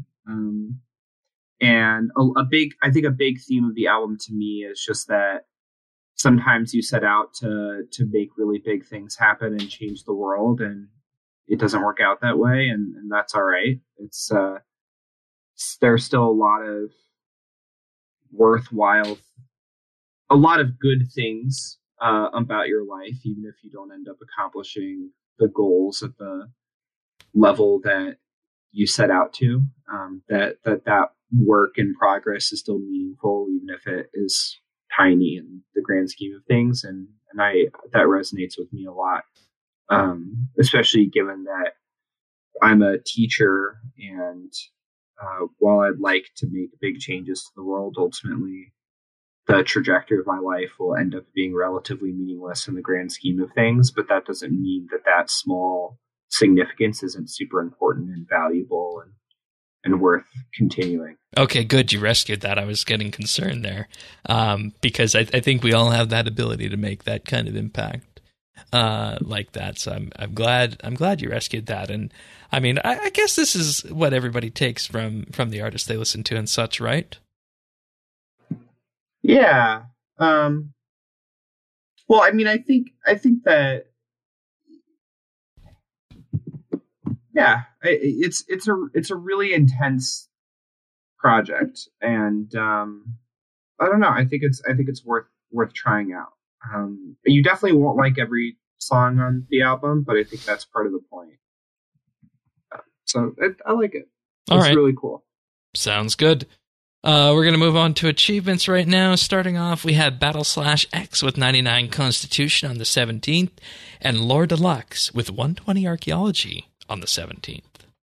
And a big theme of the album to me is just that sometimes you set out to make really big things happen and change the world, and it doesn't work out that way, and that's all right. It's there's still a lot of worthwhile, a lot of good things about your life, even if you don't end up accomplishing the goals at the level that you set out to. That work in progress is still meaningful, even if it is tiny in the grand scheme of things. And that resonates with me a lot, especially given that I'm a teacher, and while I'd like to make big changes to the world, ultimately the trajectory of my life will end up being relatively meaningless in the grand scheme of things. But that doesn't mean that small significance isn't super important and valuable and worth continuing. Okay, good. You rescued that. I was getting concerned there, because I think we all have that ability to make that kind of impact like that. So I'm glad you rescued that. And I mean, I guess this is what everybody takes from the artists they listen to and such, right? Yeah. Well, I mean, I think that. Yeah, it's a really intense project, and I don't know. I think it's worth trying out. You definitely won't like every song on the album, but I think that's part of the point. So I like it. All right. It's really cool. Sounds good. We're going to move on to achievements right now. Starting off, we had Battle/X with 99 Constitution on the 17th, and Lore Deluxe with 120 Archaeology on the 17th.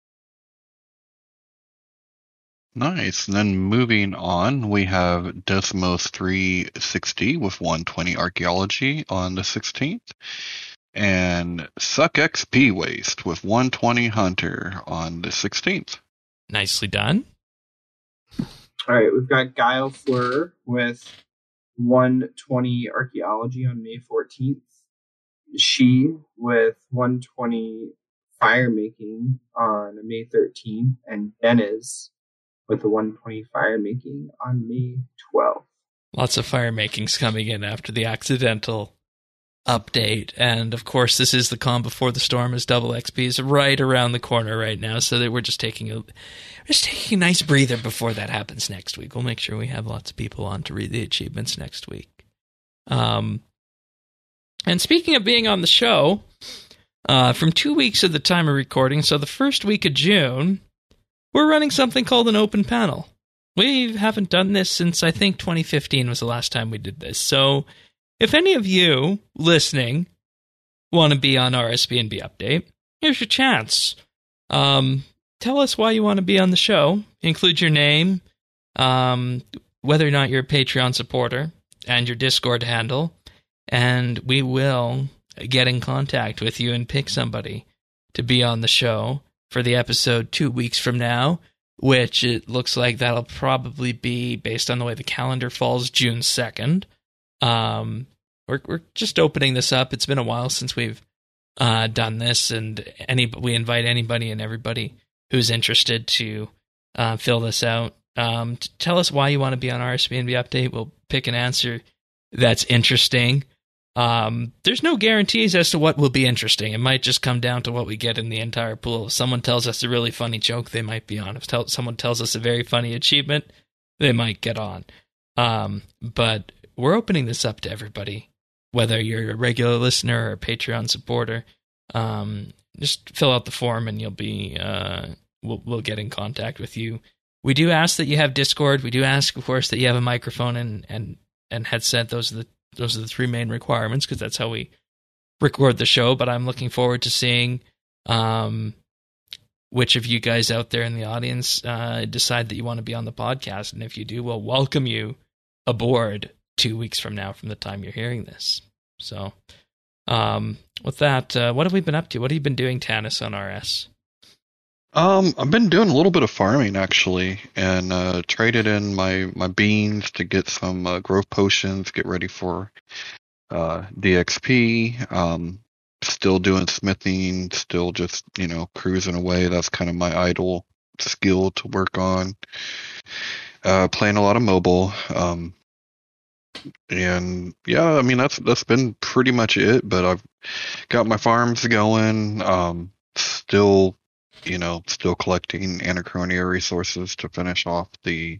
Nice. And then moving on, we have Desmos 360 with 120 Archaeology on the 16th. And Suck XP Waste with 120 Hunter on the 16th. Nicely done. All right, we've got Guile Fleur with 120 Archaeology on May 14th. She with 120 Firemaking on May 13th, and Deniz with the 120 Firemaking on May 12th. Lots of Firemakings coming in after the accidental update, and of course this is the calm before the storm, as double XP is right around the corner right now, so that we're just taking a nice breather before that happens next week. We'll make sure we have lots of people on to read the achievements next week. And speaking of being on the show, from 2 weeks at the time of recording, so the first week of June, we're running something called an open panel. We haven't done this since, I think, 2015 was the last time we did this. So if any of you listening want to be on RSBNB Update, here's your chance. Tell us why you want to be on the show. Include your name, whether or not you're a Patreon supporter, and your Discord handle, and we will get in contact with you and pick somebody to be on the show for the episode 2 weeks from now, which it looks like that'll probably be, based on the way the calendar falls, June 2nd. We're just opening this up. It's been a while since we've done this, and we invite anybody and everybody who's interested to fill this out. Tell us why you want to be on RSBNB Update. We'll pick an answer that's interesting. There's no guarantees as to what will be interesting. It might just come down to what we get in the entire pool. If someone tells us a really funny joke, they might be on. If someone tells us a very funny achievement, they might get on. But we're opening this up to everybody, whether you're a regular listener or a Patreon supporter. Just fill out the form and you'll be we'll get in contact with you. We do ask that you have Discord. We do ask, of course, that you have a microphone and headset. Those are the three main requirements, because that's how we record the show. But I'm looking forward to seeing which of you guys out there in the audience decide that you want to be on the podcast. And if you do, we'll welcome you aboard 2 weeks from now from the time you're hearing this. So with that, what have we been up to? What have you been doing, Tanis, on RS? I've been doing a little bit of farming, actually, and traded in my beans to get some growth potions, get ready for DXP. Still doing smithing, still just, cruising away. That's kind of my idle skill to work on. Playing a lot of mobile. And yeah, I mean, that's been pretty much it, but I've got my farms going. Still collecting Anachronia resources to finish off the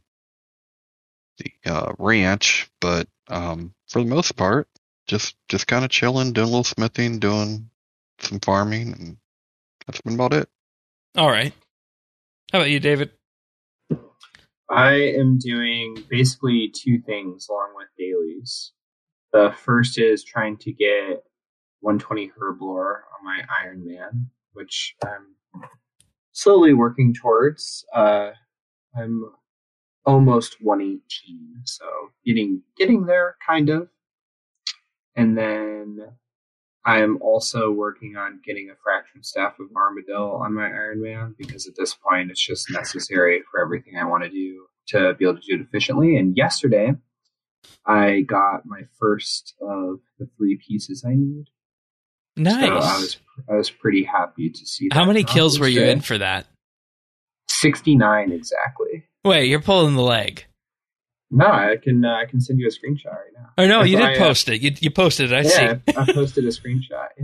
ranch, but for the most part, just kind of chilling, doing a little smithing, doing some farming, and that's been about it. All right. How about you, David? I am doing basically two things along with dailies. The first is trying to get 120 Herblore on my Iron Man, which I'm slowly working towards. I'm almost 118, so getting there, kind of. And then I'm also working on getting a Fraction Staff of Armadil on my Iron Man, because at this point it's just necessary for everything I want to do to be able to do it efficiently. And yesterday, I got my first of the 3 pieces I need. Nice. So I was pretty happy to see that. How many kills were you in for that? 69 exactly. Wait, you're pulling the leg. No, I can send you a screenshot right now. Oh no, you did post it. You posted it. I see. I posted a screenshot. Yeah.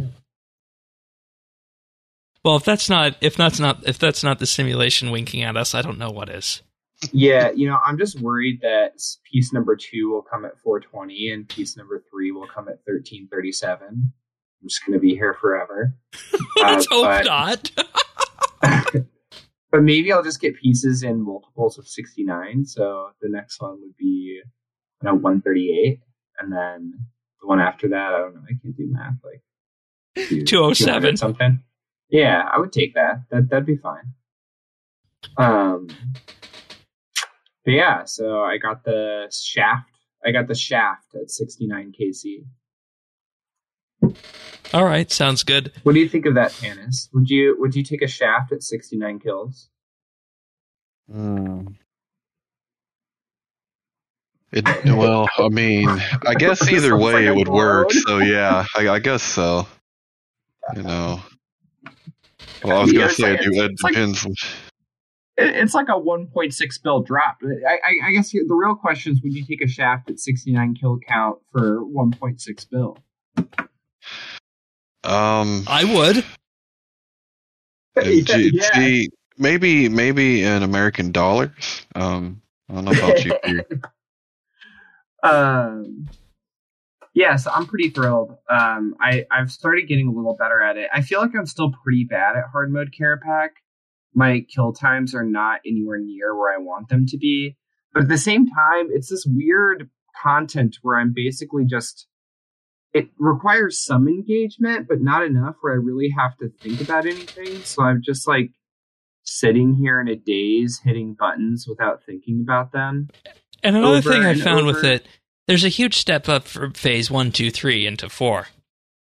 Well, if that's not the simulation winking at us, I don't know what is. Yeah, I'm just worried that piece number 2 will come at 420 and piece number 3 will come at 1337. I'm just going to be here forever. Let's hope not. But maybe I'll just get pieces in multiples of 69. So the next one would be 138. And then the one after that, I don't know. I can't do math. Like 207 something. Yeah, I would take that. That'd be fine. But yeah, so I got the shaft. At 69 KC. All right, sounds good. What do you think of that, Tanis? Would you take a shaft at 69 kills? Well, I mean, I guess either way it would work. So yeah, I guess so. Well, I was gonna say it depends. It's like a 1.6 bill drop. I guess the real question is: would you take a shaft at 69 kill count for 1.6 bill? I would. Gee, maybe in American dollars. I don't know about you. Yes, I'm pretty thrilled. I've started getting a little better at it. I feel like I'm still pretty bad at hard mode Carapac. My kill times are not anywhere near where I want them to be. But at the same time, it's this weird content where I'm basically just... It requires some engagement, but not enough where I really have to think about anything. So I'm just like sitting here in a daze, hitting buttons without thinking about them. And another thing I found with it, there's a huge step up from phase 1, 2, 3 into 4.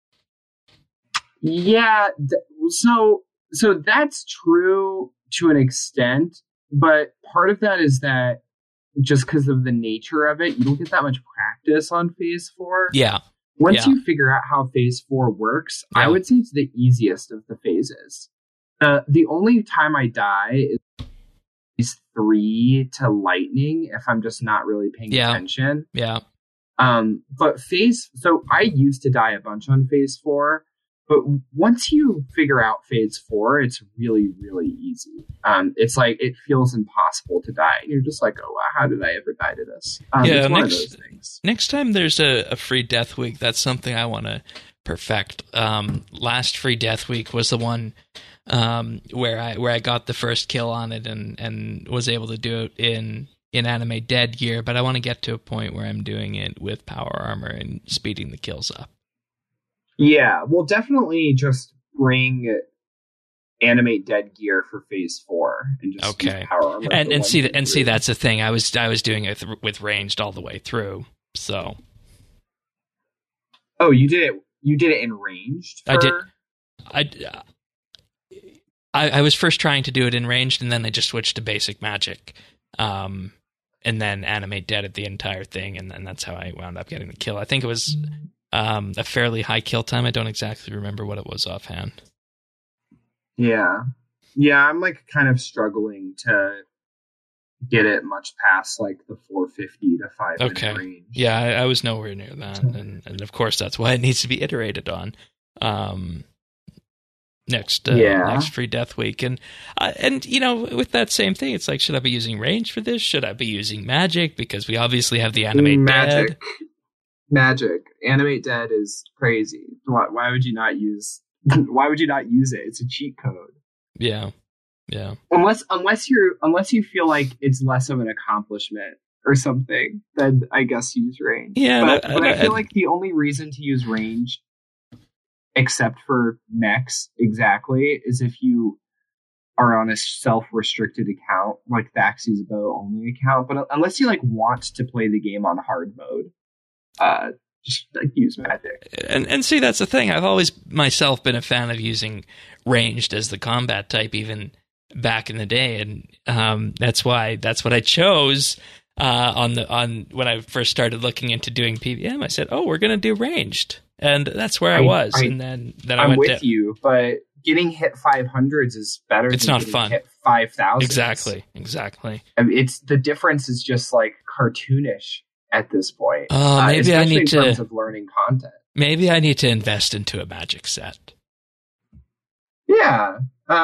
Yeah, so that's true to an extent, but part of that is that just because of the nature of it, you don't get that much practice on phase 4. Yeah. Once you figure out how phase 4 works, I would say it's the easiest of the phases. The only time I die is 3 to lightning if I'm just not really paying attention. Yeah. But so I used to die a bunch on phase 4, but once you figure out phase 4, it's really, really easy. It's like, it feels impossible to die. And you're just like, oh, how did I ever die to this? It's one of those things. Next time there's a free death week, that's something I want to perfect. Last free death week was the one where I got the first kill on it and was able to do it in Anime Dead gear, but I want to get to a point where I'm doing it with power armor and speeding the kills up. Yeah, we'll definitely just bring Animate Dead gear for phase 4 and just use power armor. And see that's the thing. I was doing it with ranged all the way through. So. Oh, you did it. You did it in ranged. I did. I was first trying to do it in ranged, and then I just switched to basic magic. And then Animate Dead at the entire thing, and then that's how I wound up getting the kill. I think it was a fairly high kill time. I don't exactly remember what it was offhand. Yeah, I'm like kind of struggling to get it much past like the 450 to 500 range. Yeah, I was nowhere near that, and of course that's why it needs to be iterated on. Next free death week, and you know, with that same thing, it's like, should I be using range for this? Should I be using magic? Because we obviously have the Animate Dead. Magic. Animate Dead is crazy. Why would you not use? Why would you not use it? It's a cheat code. Yeah. Unless you feel like it's less of an accomplishment or something, then I guess use range. Yeah, but I feel like the only reason to use range, except for mechs, exactly, is if you are on a self-restricted account, like Thaxie's bow only account. But unless you like want to play the game on hard mode, just like use magic. And see, that's the thing. I've always myself been a fan of using ranged as the combat type, even back in the day, and that's what I chose. On when I first started looking into doing PVM, I said, "Oh, we're going to do ranged," and that's where I was. And then I'm with you, but getting hit 500s is better. It's than not getting fun. Hit 5,000. Exactly. I mean, it's the difference is just like cartoonish at this point. Maybe I need in terms of learning content. Maybe I need to invest into a magic set. Yeah.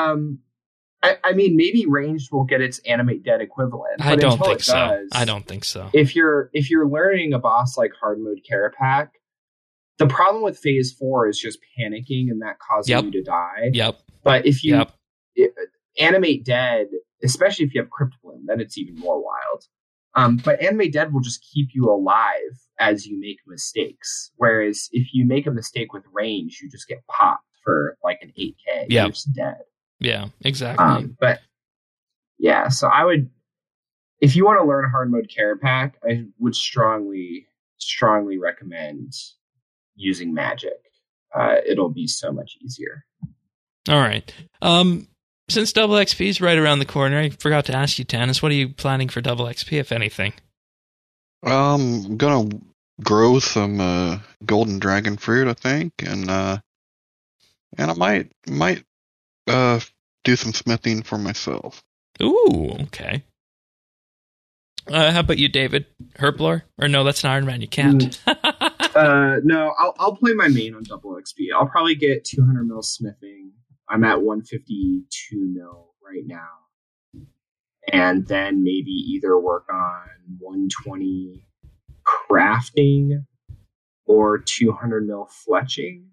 I mean, maybe ranged will get its Animate Dead equivalent. I don't think so. I don't think so. If you're learning a boss like hard mode Carapac, the problem with phase 4 is just panicking and that causing you to die. Yep. But if you Animate Dead, especially if you have Crypt Bloom, then it's even more wild. But Animate Dead will just keep you alive as you make mistakes. Whereas if you make a mistake with range, you just get popped for like an 8K. You're just dead. Yeah, exactly. But yeah, so I would, if you want to learn hard mode Carapac, I would strongly recommend using magic. It'll be so much easier. All right. Since Double XP is right around the corner, I forgot to ask you, Tanis, what are you planning for Double XP, if anything? I'm gonna grow some golden dragon fruit, I think, and I might do some smithing for myself. Ooh, okay. How about you, David? Herblore? Or no, that's an Iron Man. You can't. No, I'll play my main on double XP. I'll probably get 200 mil smithing. I'm at 152 mil right now. And then maybe either work on 120 crafting or 200 mil fletching,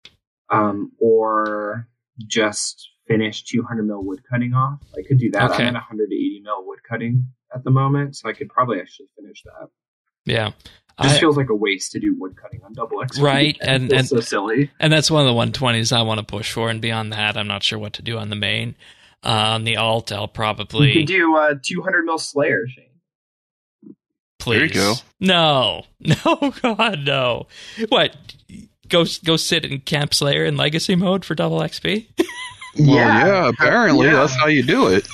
or just finish 200 mil wood cutting off. I could do that. Okay. I'm at 180 mil wood cutting at the moment, so I could probably actually finish that. Yeah. Just feels like a waste to do wood cutting on double XP. Right, and so silly. And that's one of the 120s I want to push for, and beyond that, I'm not sure what to do on the main. On the alt, I'll probably... You could do 200 mil Slayer, Shane. Please. There you go. No, God, no. What? Go sit in Camp Slayer in Legacy mode for double XP? Well, yeah, apparently that's how you do it.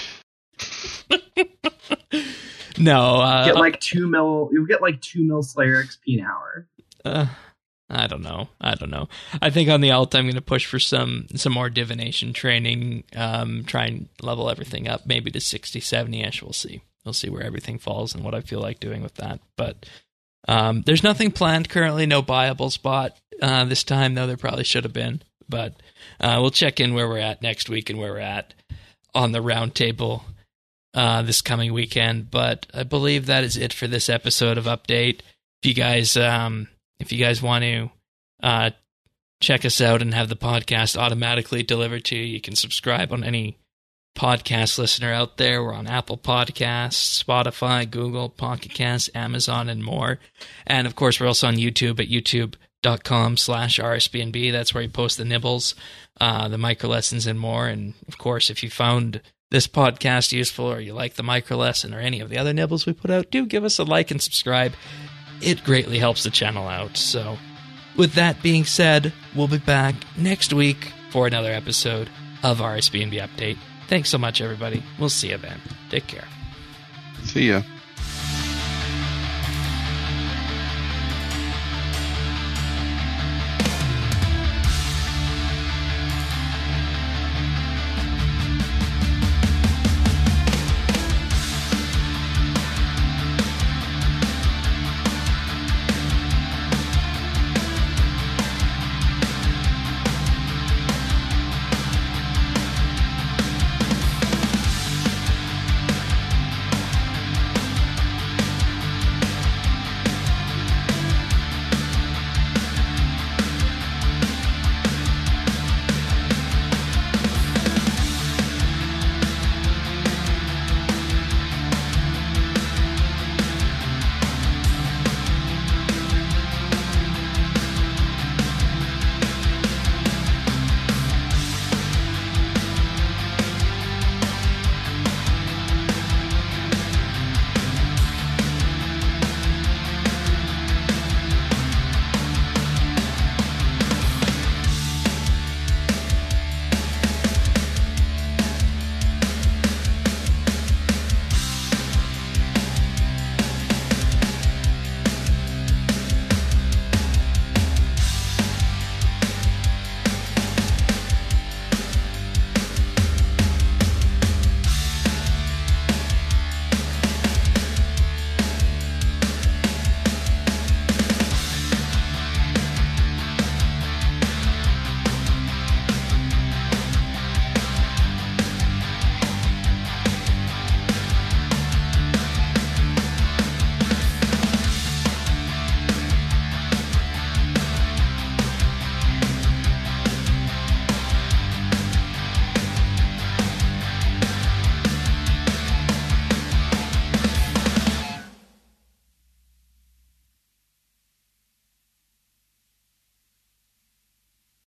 No, get like 2 mil. You get like 2 mil Slayer XP an hour. I don't know. I think on the alt, I'm going to push for some more divination training. Try and level everything up, maybe to 60, 70-ish. We'll see. We'll see where everything falls and what I feel like doing with that. But there's nothing planned currently. No buyable spot this time, though there probably should have been. But we'll check in where we're at next week and where we're at on the round table this coming weekend. But I believe that is it for this episode of Update. If you guys want to check us out and have the podcast automatically delivered to you, you can subscribe on any podcast listener out there. We're on Apple Podcasts, Spotify, Google, Pocket Casts, Amazon, and more. And of course, we're also on YouTube at youtube.com/RSBNB. That's where we post the nibbles, the micro lessons, and more. And of course, if you found this podcast useful, or you like the micro lesson or any of the other nibbles we put out, do give us a like and subscribe. It greatly helps the channel out. So with that being said, we'll be back next week for another episode of RSBNB Update. Thanks so much, everybody. We'll see you then. Take care. See ya.